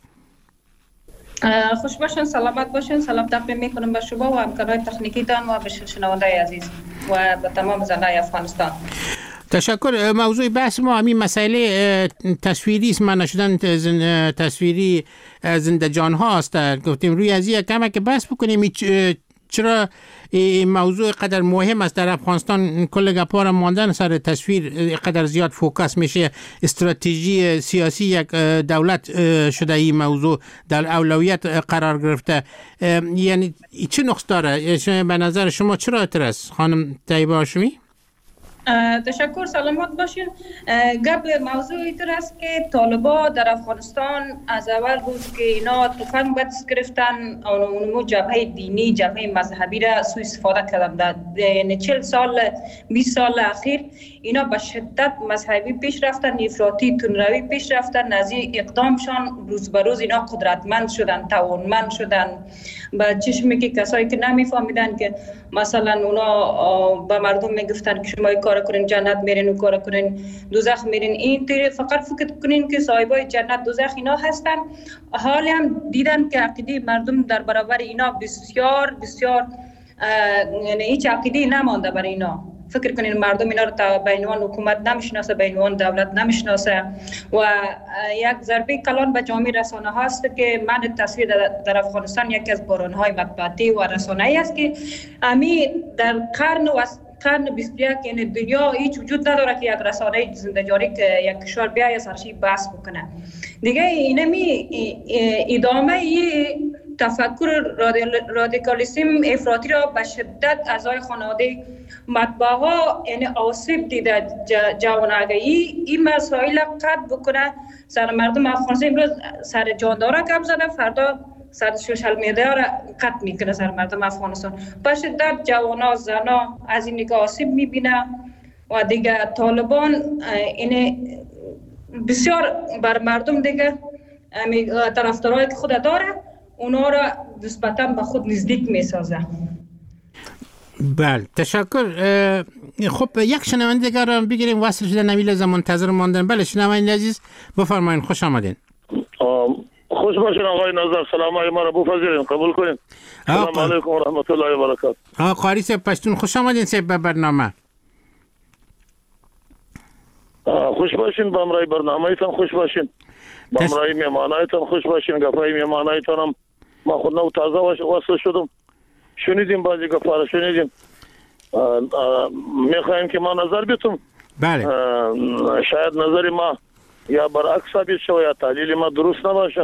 خوش باشین سلامت باشین. سلام تقدیم میکنم به شما و همکارای تکنیکی تان و به شنوندای عزیز و به تمام زنای افغانستان. تشکر. موضوع بحث ما همین مسئله تصویری است. منع شدن تصویری زنده جان ها است. گفتیم روی از این کمک بحث بکنیم چرا این موضوع قدر مهم است. در افغانستان کل گپا را ماندن سر تصویر قدر زیاد فوکس میشه. استراتژی سیاسی یک دولت شده این موضوع در اولویت قرار گرفته. یعنی چه نقص داره به نظر شما؟ چرا اعتراض خانم طیبه هاشمی؟ تشکر سلامت باشین. قبل موضوع ایتر است که طالبا در افغانستان از اول روز که اینا تفنگ به دست گرفتن اونمو جبهه دینی جبهه مذهبی را سوء استفاده کردن. یعنی چهل سال بیست سال اخیر اینا به شدت مذهبی پیش رفتن، افراطی تندروی پیش رفتن. از این اقدامشان روز به روز اینا قدرتمند شدن، توانمند شدن. به چشمی که کسایی که نمیفهمیدن که مثلا اونا به مردم میگفتن که شما کار کنین جنت میرین و کار کنین دوزخ میرین، این طور فقط فکر کنین که صاحبای جنت دوزخ اینا هستن. حالی هم دیدن که عقیده مردم در برابر اینا بسیار بسیار یعنی هیچ عقیده نمانده برای اینا. فکر کنین مردم اینا رو تا به عنوان حکومت نمیشناسه، به عنوان دولت نمیشناسه و یک ضربه کلان به جامعه رسانه هاست که منع تصویر در افغانستان یکی از بحران‌های مطبوعاتی و رسانه‌ای است که امی در قرن و قرن بیست و یک یعنی دنیا هیچ وجود نداره که یک رسانه زنده جاری که یک کشور بیای از هرچی بحث بکنه. دیگه اینمی ادامه ای تفکر رادیکالیسم افراطی را به شدت اعضای خانواده مطبوعه ها یعنی آسیب دیده جوانگی این مسائل قطع بکنه. سر مردم افغانستان امروز سر جاندارا کم زده، فردا سر سوشال میدیا را قطع میکنه سر مردم افغانستان. به شدت جوانا زنا از این نگاه آسیب میبینه و دیگه طالبان این بسیار بر مردم دیگه طرفدارایی که خود داره اونا را نسبتا به خود نزدیک میسازه. بله تشکر. خب یک شنونده دیگر را بگیریم، وصل شده نویل از منتظر ماندن. بله شنونده عزیز بفرمایید، خوش آمدین. خوش باشین آقای نظر، سلام های ما را بپذیرین، قبول کنین. سلام علیکم و رحمت الله و برکاته. آقا قاری صاحب پشتون خوش آمدین صاحب به برنامه. خوش باشین، با امرای برنامه ایتان خوش باشین، با امرای میمانه ایتان خوش باشین. گفای میمانه ایتان هم ما خود نو تازه وصل شدم، شنیدیم بعضی گفا را شنیدیم. میخوایم که ما نظر بیتم. بله. شاید نظر ما یا برعکس ثابت شود یا تحلیل ما درست نباشه.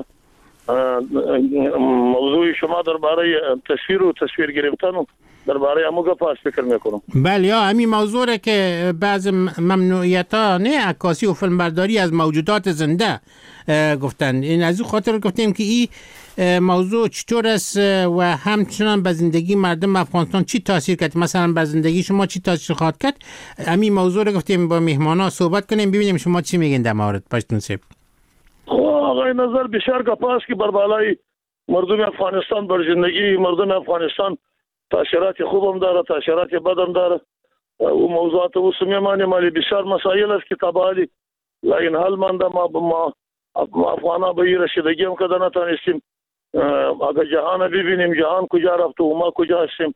موضوع شما درباره تصویر و تصویر گرفتن و درباره همو گفا فکر میکنم. بله، یا همین موضوع را که بعض ممنوعیت ها نه عکاسی و فیلمبرداری از موجودات زنده گفتن، این از این خاطر گفتیم که این موضوع چطور است و همچنان به زندگی مردم افغانستان چی تاثیر کرد، مثلا به زندگی شما چی تاثیر خواهد کرد. همین موضوع رو گفتیم با مهمانا صحبت کنیم، ببینیم شما چی میگین در مورد. پشتون صاحب. آقای نظر بسیار گپاست که بر بالای مردم افغانستان بر زندگی مردم افغانستان تاثیرات خوب هم داره، تاثیرات بد هم داره. و موضوعات و سمیمانی مالی بسیار مسائل است که تبالی لیکن حل مانده. ما ما ما افغانا به این رسیدگی هم که نتانستیم. اگر جهان ببینیم جهان کجا رفت و ما کجا هستیم.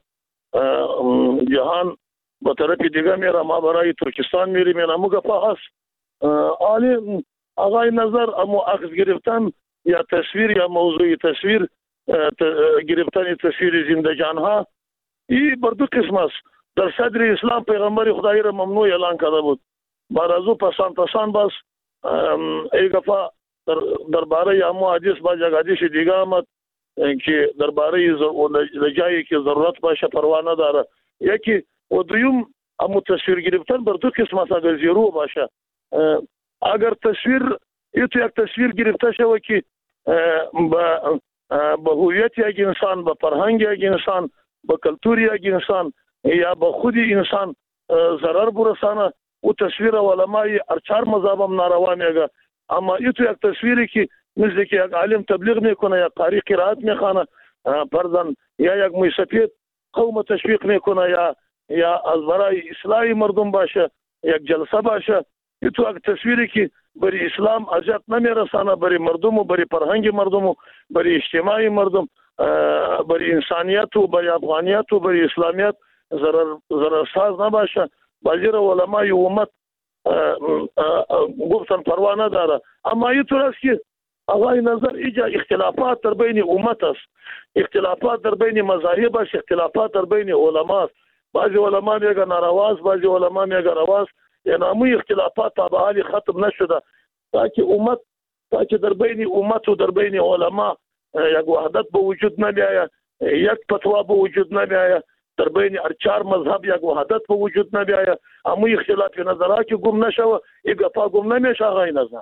جهان به طرف دیگه میره، ما برای ترکستان میریم. این همو گپا هست. عالی آقای نظر امو عکس گرفتن یا تصویر یا موضوع تصویر گرفتن تصویر زندگان ها این بر دو قسم است. در صدر اسلام پیغمبر خدای را ممنوع اعلان کرده بود. بعد از او پسان پسان باز یک دفعه در درباره امو حدیث با یک حدیث دیگه آمد که درباره جایی که ضرورت باشه پروا نداره. یکی و دویم امو تصویر گرفتن بر دو قسم است. اگر زیرو باشه، اگر تصویر یه تو یک تصویر گرفته شده که با با هویت یک انسان، با فرهنگ یک انسان، با کلتور یک انسان یا با خود انسان ضرر برسانه، او تصویر علمای ارچار مذهب هم ناروا میگه. اما این تو یک تصویری که مثل که یک عالم تبلیغ میکنه یا قاری قرائت میخوانه فرضاً یا یک موسیقی قوم تشویق میکنه یا یا از برای اصلاح مردم باشه یک جلسه باشه، این تو یک تصویری که برای اسلام اجازه نمیرسانه، برای مردم و برای فرهنگ مردم و برای اجتماعی مردم، برای انسانیت و برای افغانیت و برای اسلامیت ضرر ضرر ساز نباشه. بعضی علمای امت گفتن پروا نداره. اما این طور است که آقای نظر ایجا اختلافات در بین امت است، اختلافات در بین مذاهب است، اختلافات در بین علما است. بعضی علما میگن ناروا است، بعضی علما میگن روا است. یعنی همون اختلافات تا به حال ختم نشده تاکه امت تاکه در بین امت و در بین علما یک وحدت به وجود نمیآید، یک فتوا به وجود نمیآید، در بین ارچار مذهب یک وحدت به وجود نمیآید. همون اختلاف نظرات که گم نشوه، یک گپا گم نمیشه آقای نظر.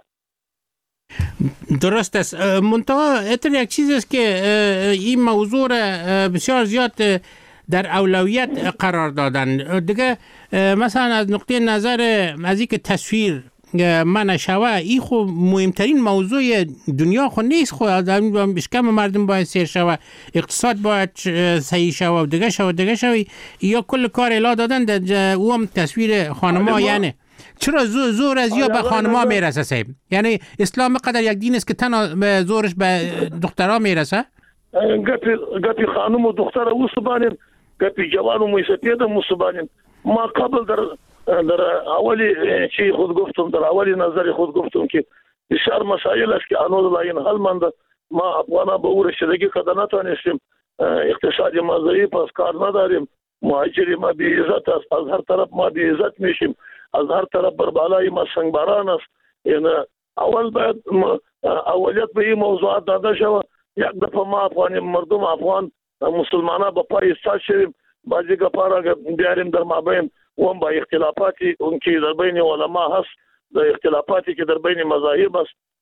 درست است. منتها اتر یک چیز است که این موضوع را بسیار زیاد در اولویت قرار دادن دیگه. مثلا از نقطه نظر از اینکه تصویر من شوه، این خو مهمترین موضوع دنیا خو نیست. خو بشکم مردم باید سیر شوه، اقتصاد باید صحیح شوه و دیگه شوه دیگه شوه. یا کل کار الا دادن در او هم تصویر خانما. یعنی چرا زور, زور از یا به خانما میرسه صاحب؟ یعنی اسلام قدر یک دین است که تنها زورش به دخترها میرسه؟ گپی گپی خانم و دختر او سبانیم، گپی جوان و موسیقید هم سبانیم. ما قبل در در اولی چی خود گفتم، در اولی نظر خود گفتم که بسیار مسائل است که انوز لاین حل مانده. ما افغانا به او رسیدگی کده نتانستیم. اقتصادی ما ضعیف است، کار نداریم، مهاجری ما بی عزت است، از هر طرف ما بی عزت میشیم، از هر طرف بر بالای ما سنگباران است. یعنی اول باید اولیت به این موضوعات داده شود. یک دفعه ما افغان مردم افغان مسلمانان به پای ایستاد شویم، بعضی گپا را بیاریم در مابین و با اختلافاتی اون که در بین علما هست، در اختلافاتی که در بین مذاهب است،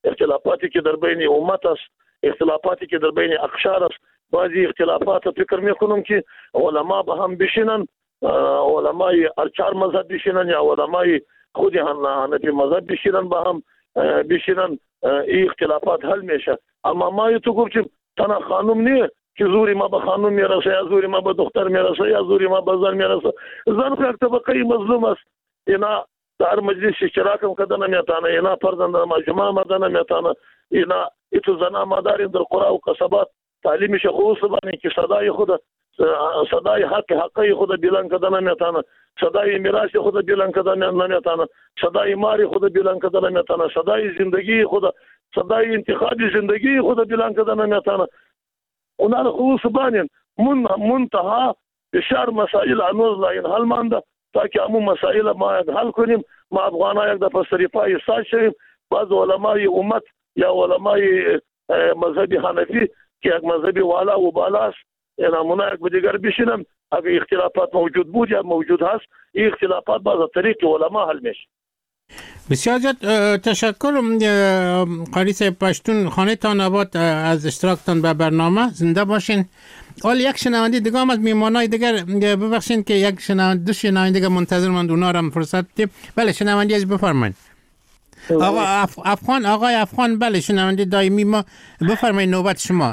اختلافاتی که در بین امت است، اختلافاتی که در بین اقشار است، بعضی اختلافات فکر میکنم که علما به هم بشینن، علمای چهار مذهب بشینن یا علمای خود حنفی مذهب بشینن با هم بشینن، این اختلافات حل میشه. اما ما تو گفتیم تنها خانم نیه که زوری ما به خانم میرسه یا زوری ما به دختر میرسه یا زوری ما به زن میرسه. زن خو یک طبقه مظلوم است، اینا در مجلس اشتراک هم کده نمیتانه، اینا فرزند مجمع آمده نمیتانه، اینا ایتو زنا مادارین در قرى و قصبات تعلیمش خوص بانی که صدای خود صدای حق حقی خود بلند کده نمیتانه، صدای میراث خود بلند کده نمیتانه، صدای ماری خود بلند کده نمیتانه، صدای زندگی خود، صدای انتخاب زندگی خود بلند کده نمیتانه. اونا خوص بانین من منتها بشار مسائل هنوز لا حل مانده، تاکه همون مسائل ما حل کنیم. ما افغان‌ها یک دفعه سریپای احساس شویم. بعض علمای امت یا علمای مذهبی حنفی که یک مذهبی والا و بالا است، اینا منا یک به دیگر بشینن، اگه اختلافات موجود بود یا موجود هست، این اختلافات باز از طریق علما حل میشه. بسیار زیاد تشکر قاری صاحب پشتون، خانه تان آباد از اشتراکتان به برنامه. زنده باشین. حال یک شنونده دیگه هم از میمانای دیگر، ببخشین که یک شنونده دو شنونده دیگه منتظر ماند، اونا رو هم فرصت بدیم. بله شنونده از بفرمایید. آقا اف... افغان آقای افغان، بله شنونده دائمی ما، بفرمایید نوبت شما.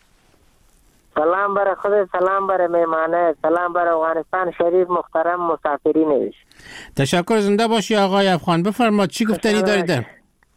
سلام بر خود، سلام بر میمانه، سلام بر افغانستان شریف محترم مسافرینش. تشکر، زنده باشی آقای افغان. بفرمایید چی گفتنی دارید؟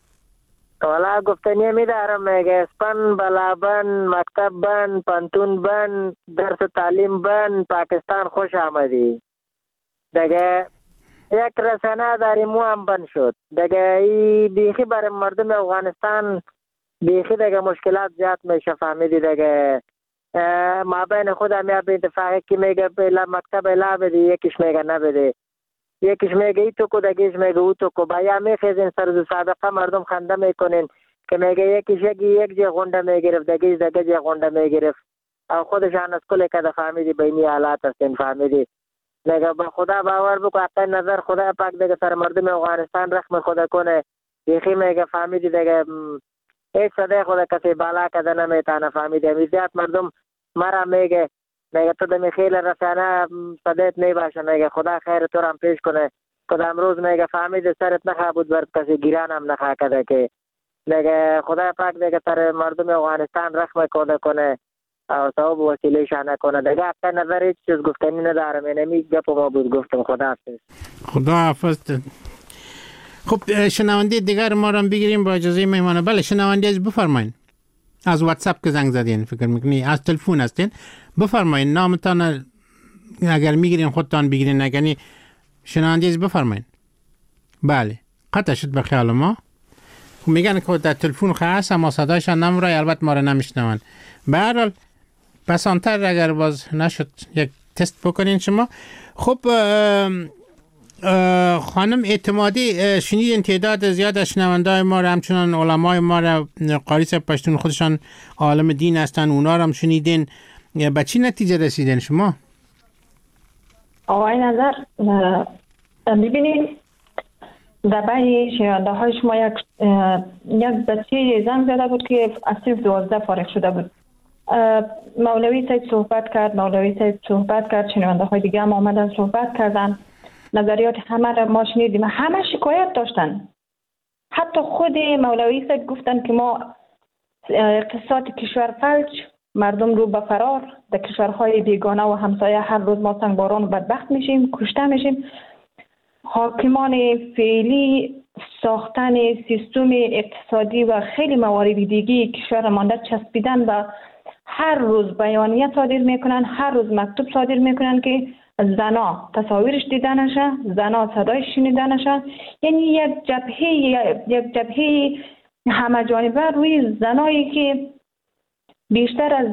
والا گفتنی می دارم، میگه اسپن بلابن، مکتب بن، پنتون بن، درس تعلیم بن، پاکستان خوش آمدی. دیگه یک رسانه داریم مو هم بند شد. دیگه ای بیخی برای مردم افغانستان بیخی دیگه مشکلات زیاد میشه، فهمیدی؟ دیگه ما بین خودم یا به اتفاقی که میگه بلا مکتب لا بده، یکیش میگه نبده، یکیش میگه ای تو کو، دیگهش میگه او تو کو. بایا میخیزین سرز صادقه مردم خنده میکنین که میگه یکیش یکی یک جه غنده میگرفت، دیگهش دیگه جه غنده میگرفت او خودشان از کل کده، فهمیدی؟ بینی حالات هستین، فهمیدی؟ دیگه با خدا باور بکو، حقی نظر خدا پاک دیگه سر مردم افغانستان رحم خدا کنه. یخی میگه فهمیدی دیگه هیچ صده خدا کسی بالا کده نمیتانه، فهمیدی؟ امیزیات مردم مرا میگه میگه تو دمی خیل رسانه صدیت نیباشه، میگه خدا خیر تو رم پیش کنه. خدا امروز میگه فهمیدی سرت نخواه بود برد کسی گیران هم نخواه کده، که میگه خدا پاک دیگه سر مردم افغانستان رحم خدا کنه او ثواب وسیله شانه کنه. دیگه حقی نظر هیچ چیز گفتنی ندارم، اینمی گپ ما بود گفتم. خدا حافظ. خدا حافظ. خب شنونده دیگر ما رو بگیریم با اجازه میمانه. بله شنونده از بفرمایید. از واتساپ که زنگ زدین فکر میکنی، از تلفن هستین، بفرمایید نامتان اگر میگیرین خودتان بگیرین، نگنی شنونده از بفرمایید. بله قطع شد به خیال ما. میگن که در تلفن خاص اما صدایشان نمورای، البته ما رو نمیشنون. به هر حال پسانتر اگر باز نشد یک تست بکنین شما. خب خانم اعتمادی، شنیدین تعداد زیاد از شنونده‌های ما را، همچنان علمای ما را، قاری صاحب پشتون خودشان عالم دین هستن، اونا را هم شنیدین. به چی نتیجه رسیدین شما؟ آقای نظر ببینید، در بین شنونده های شما یک یک بچه زنگ زده بود که از صرف دوازده فارغ شده بود. مولوی صاحب صحبت کرد، مولوی صاحب صحبت کرد، شنونده های دیگه هم آمدن صحبت کردن، نظریات همه را ما شنیدیم، همه شکایت داشتن. حتی خود مولوی صاحب گفتن که ما اقتصاد کشور فلج، مردم رو به فرار، در کشورهای بیگانه و همسایه هر روز ما سنگباران و بدبخت میشیم، کشته میشیم. حاکمان فعلی ساختن سیستم اقتصادی و خیلی موارد دیگه کشور مانده چسبیدن و هر روز بیانیه صادر میکنن، هر روز مکتوب صادر میکنن که زنا تصاویرش دیده نشه، زنا صدایش شنیده نشه. یعنی یک جبهه یک جبهه همه جانبه روی زنایی که بیشتر از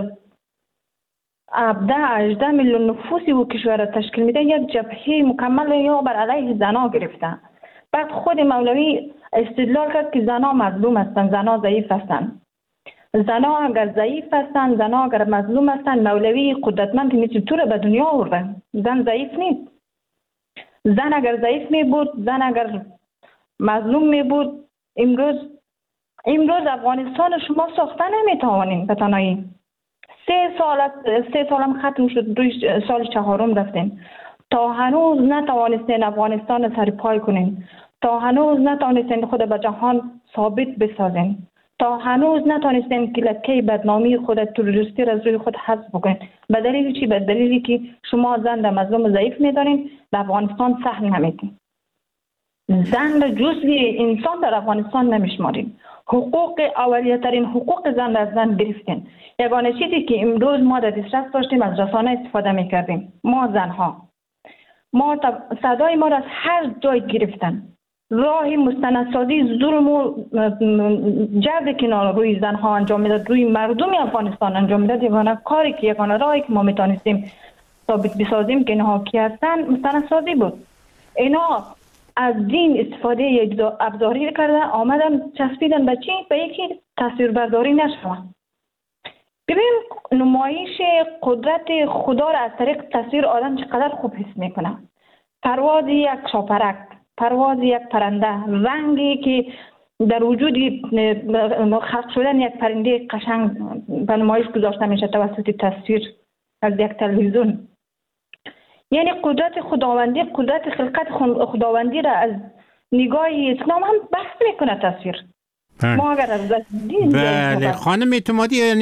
ده هجده میلیون نفوسی و کشور تشکیل میده، یک جبهه مکمل یا بر علیه زنا گرفتن. بعد خود مولوی استدلال کرد که زنا مظلوم هستن، زنا ضعیف هستن. زنا اگر ضعیف هستن، زنا اگر مظلوم هستن، مولوی قدرتمند میشه تو رو به دنیا آورده. زن ضعیف نیست. زن اگر ضعیف می بود، زن اگر مظلوم می بود، امروز امروز افغانستان شما ساخته نمیتوانین به تنهایی. سه سال است، سه سالم ختم شد، دوی سال چهارم رفتین. تا هنوز نتوانستین افغانستان سر پای کنین. تا هنوز نتوانستین خود به جهان ثابت بسازین. تا هنوز نتوانستین که لکه بدنامی خود تروریستی را از روی خود حذف بکنین. به دلیل چی؟ به دلیلی که شما زن را مظلوم ضعیف میدارین، در افغانستان سهل نمیدین. زن را جزء انسان در افغانستان نمیشمارین. حقوق اولیه‌ترین حقوق زن را از زن گرفتین. یگانه چیزی که امروز ما در دسترس داشتیم از رسانه استفاده میکردیم. ما زنها ما صدای ما را از هر جای گرفتن. راه مستندسازی ظلم و جبر که روی زنها انجام میداد، روی مردم افغانستان انجام میداد، یگانه کاری که یگانه راهی که ما میتونستیم ثابت بسازیم که اینها کی هستن مستندسازی بود. اینا از دین استفاده یک ابزاری کردن، آمدن چسبیدن به چی؟ به یکی تصویربرداری نشوه. ببین نمایش قدرت خدا را از طریق تصویر آدم چقدر خوب حس میکنه. پرواز یک شاپرک، پرواز یک پرنده، رنگی که در وجود خلق شدن یک پرنده قشنگ به نمایش گذاشته میشه توسط تصویر از یک تلویزیون. یعنی قدرت خداوندی، قدرت خلقت خداوندی را از نگاه اسلام هم بحث میکنه تصویر. ما اگر از دین بله خانم اعتمادی، یعنی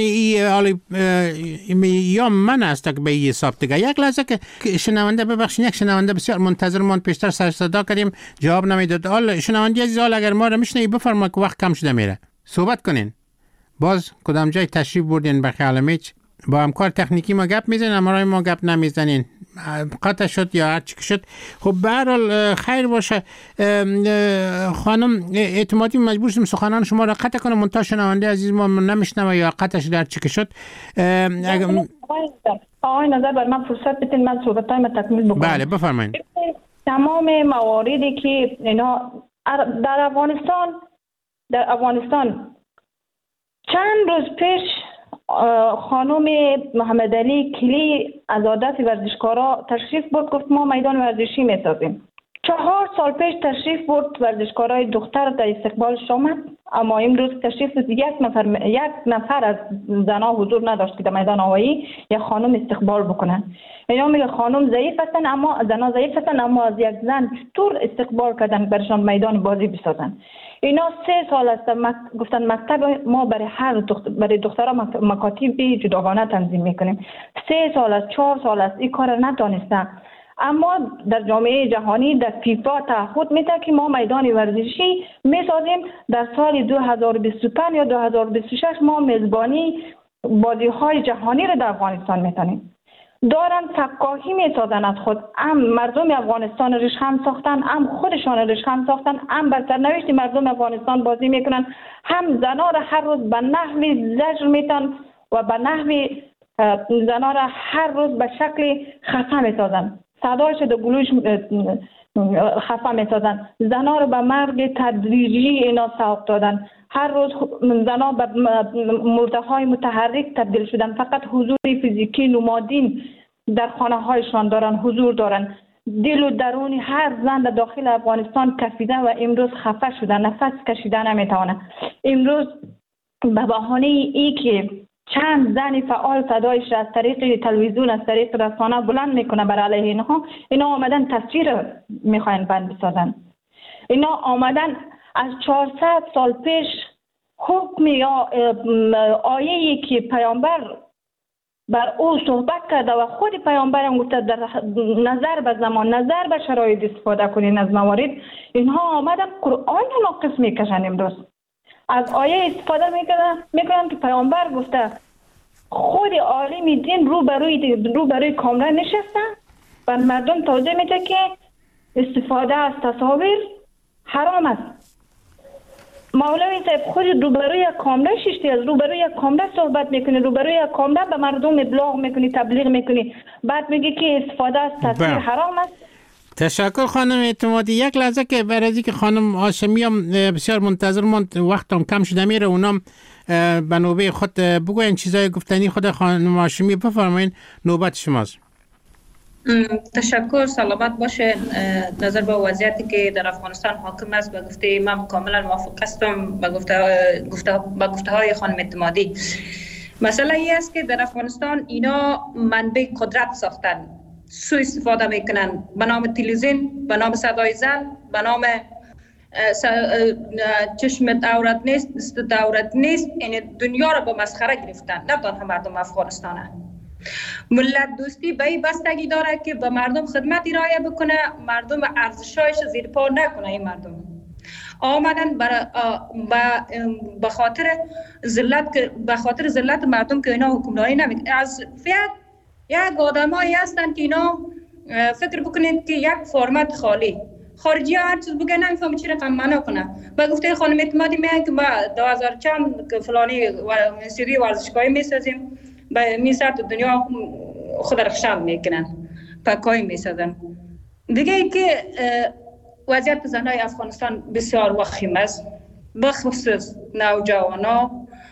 ای یا من است که به این حساب دیگه یک لحظه که شنونده ببخشید، یک شنونده بسیار منتظر ماند، پیشتر سر صدا کردیم جواب نمیداد. حال شنونده عزیز، حال اگر ما رو میشنوید بفرمایید که وقت کم شده میره، صحبت کنین. باز کدام جای تشریف بردین به خیال میچ با همکار تکنیکی ما گپ میزنین، اما ما گپ نمیزنین، قطع شد یا هر چی شد. خب به هر حال خیر باشه. خانم اعتمادی مجبور شدیم سخنان شما را قطع کنم، منتها شنونده عزیز ما نمیشنوه یا قطع شد هر چی که شد. آقای نظر بر من فرصت بدین من صحبتای من تکمیل بکنم. بله بفرمایید. تمام مواردی که اینا در افغانستان در افغانستان چند روز پیش خانم محمد علی کلی از عادت ورزشکارا تشریف برد، گفت ما میدان ورزشی میسازیم. چهار سال پیش تشریف برد ورزشکارای دختر در استقبالش آمد، اما امروز تشریف برد یک نفر یک نفر از زنها حضور نداشت که در میدان آوایی یک خانم استقبال بکنن. اینا میگه خانم ضعیف هستن، اما زنها ضعیف هستن، اما از یک زن چطور استقبال کردن برشان میدان بازی بسازن؟ اینا سه سال است مک... گفتن مکتب ما برای هر دختر برای دخترها مکاتب جداگانه تنظیم میکنیم. سه سال است، چهار سال است این کار نتونستن، اما در جامعه جهانی در فیفا تعهد میده که ما میدان ورزشی میسازیم. در سال دو هزار و بیست و پنج یا دو هزار و بیست و شش ما میزبانی بازی های جهانی را در افغانستان میتونیم. دارن فکاهی میسازن از خود، هم مردم افغانستان رش هم ساختن، هم خودشان رش هم ساختن، هم بر سرنوشت مردم افغانستان بازی میکنن، هم زنا را هر روز به نحوی زجر میتن و به نحوی زنا را هر روز به شکل خفه میسازن، صدایش در گلوش خفه میسازن، زنا را به مرگ تدریجی اینا سوق دادن. هر روز زنا به مرده متحرک تبدیل شدن، فقط حضور فیزیکی نمادین در خانه هایشان دارن، حضور دارن. دل و درون هر زن در داخل افغانستان کفیده و امروز خفه شدن، نفس کشیدن نمیتونه. امروز به بهانه ای که چند زن فعال صدایش از طریق تلویزیون از طریق رسانه بلند میکنه بر علیه اینها، اینا آمدن تصویر میخواین بند بسازن. اینا آمدن از چهارصد سال پیش حکم یا آیه‌ای که پیامبر بر او صحبت کرده و خود پیامبر هم گفته در نظر به زمان، نظر به شرایط استفاده کنین از موارد، اینها آمدن قرآن ناقص میکشن. امروز از آیه استفاده میکنن میکنن که پیامبر گفته. خود عالم دین رو بروی رو بروی کاملا نشستن و مردم توضیح میده که استفاده از تصاویر حرام است. مولوی صاحب خود روبروی یک کامره ششتی از روبروی یک کامره صحبت میکنی، روبروی یک کامره به مردم ابلاغ میکنی، تبلیغ میکنی، بعد میگی که استفاده از تصویر حرام است. تشکر خانم اعتمادی. یک لحظه که برای که خانم هاشمی هم بسیار منتظر ماند، وقتم کم شده میره، اونم به نوبه خود بگوین چیزای گفتنی خود خانم هاشمی. بفرمایید نوبت شماست. تشکر، سلامت باشه. نظر به وضعیتی که در افغانستان حاکم است به گفته من کاملا موافق هستم به گفته گفته به گفته های خانم اعتمادی. مسئله ای است که در افغانستان اینا منبع قدرت ساختن، سوء استفاده میکنن به نام تلویزیون، به نام صدای زن، به نام چشم دولت نیست، دولت نیست، این دنیا را به مسخره گرفتن، نه تنها مردم افغانستان. ملت دوستی به این بستگی داره که به مردم خدمت ارائه بکنه، مردم ارزشایش زیر پا نکنه. این مردم آمدن به خاطر ذلت به خاطر ذلت مردم که اینا حکمرانی نمیکنه. از فیات یک آدمایی هستن که اینا فکر بکنید که یک فرمت خالی خارجی ها هر چیز بگه نمیفهمه چی رقم معنا کنه. با گفته خانم اعتمادی میگن که ما دو هزار چند که فلانی سری ورزشگاهی میسازیم به میسر تو دنیا خود رخشان میکنن، پاکایی میسازن. دیگه ای که وضعیت زنای افغانستان بسیار وخیم است، بخصوص نوجوانا،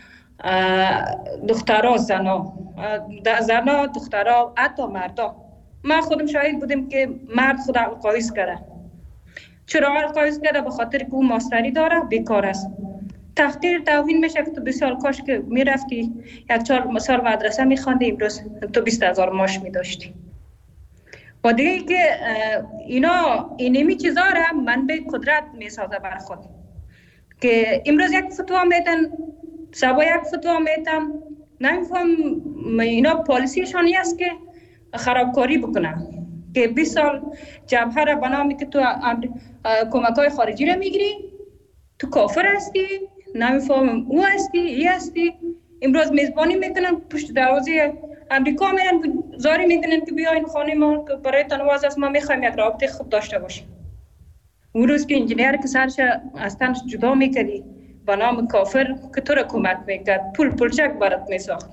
دخترها، زنا زنا دخترها، حتی مردا. ما خودم شاهد بودیم که مرد خود القایز کرده. چرا القایز کرده؟ به خاطر که او ماستری داره، بیکار است. تحقیر توهین میشه که تو بسیار کاش که میرفتی یک چهار سال مدرسه میخواندی، امروز تو بیست هزار ماش میداشتی. و دیگه که اینا اینمی چیزا را منبع قدرت میسازه بر خود، که امروز یک فتوا میدن، سبا یک فتوا میدن، نمیفهم اینا پالیسیشانی است که خرابکاری بکنن، که بیست سال جبهه را بنامی که تو کمک های خارجی را میگیری، تو کافر هستی، نمیفهم او هستی، ای هستی. امروز میزبانی میکنن، پشت دروازه امریکا میرن، زاری میکنن که بیاین خانه ما که برای تنواز است، ما میخوایم یک رابطه خوب داشته باشیم. اون روز که انجینیر که سرش از تنش جدا میکردی به نام کافر که تو را کمک میکرد، پول پولچک برات میساخت.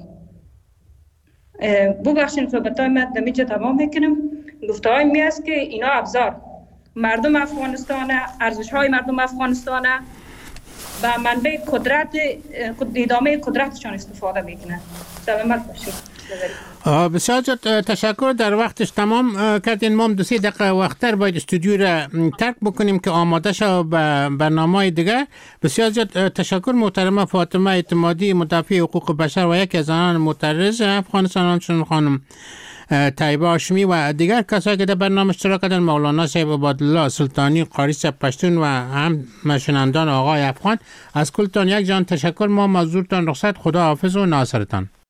ببخشید صحبتای من دمیجا تمام میکنم. گفته های می است که اینا ابزار مردم افغانستان، ارزش های مردم افغانستان و منبع قدرت ادامه قدرتشان استفاده میکنن. سلامت باشید. بسیار تشکر. در وقتش تمام کردین. ما دو سه دقیقه وقتر باید استودیو را ترک بکنیم که آماده شو به برنامه دیگه. بسیار زیاد تشکر محترمه فاطمه اعتمادی، مدافع حقوق بشر و یکی از زنان معترض افغانستان، همچنین خانم طیبه هاشمی و دیگر کسایی که در برنامه اشتراک کردن، مولانا صاحب عبادالله سلطانی، قاری صاحب پشتون و هم مشنندان آقای افغان. از کلتان یک جان تشکر. ما مزدورتان رخصت. خدا حافظ و ناصرتان.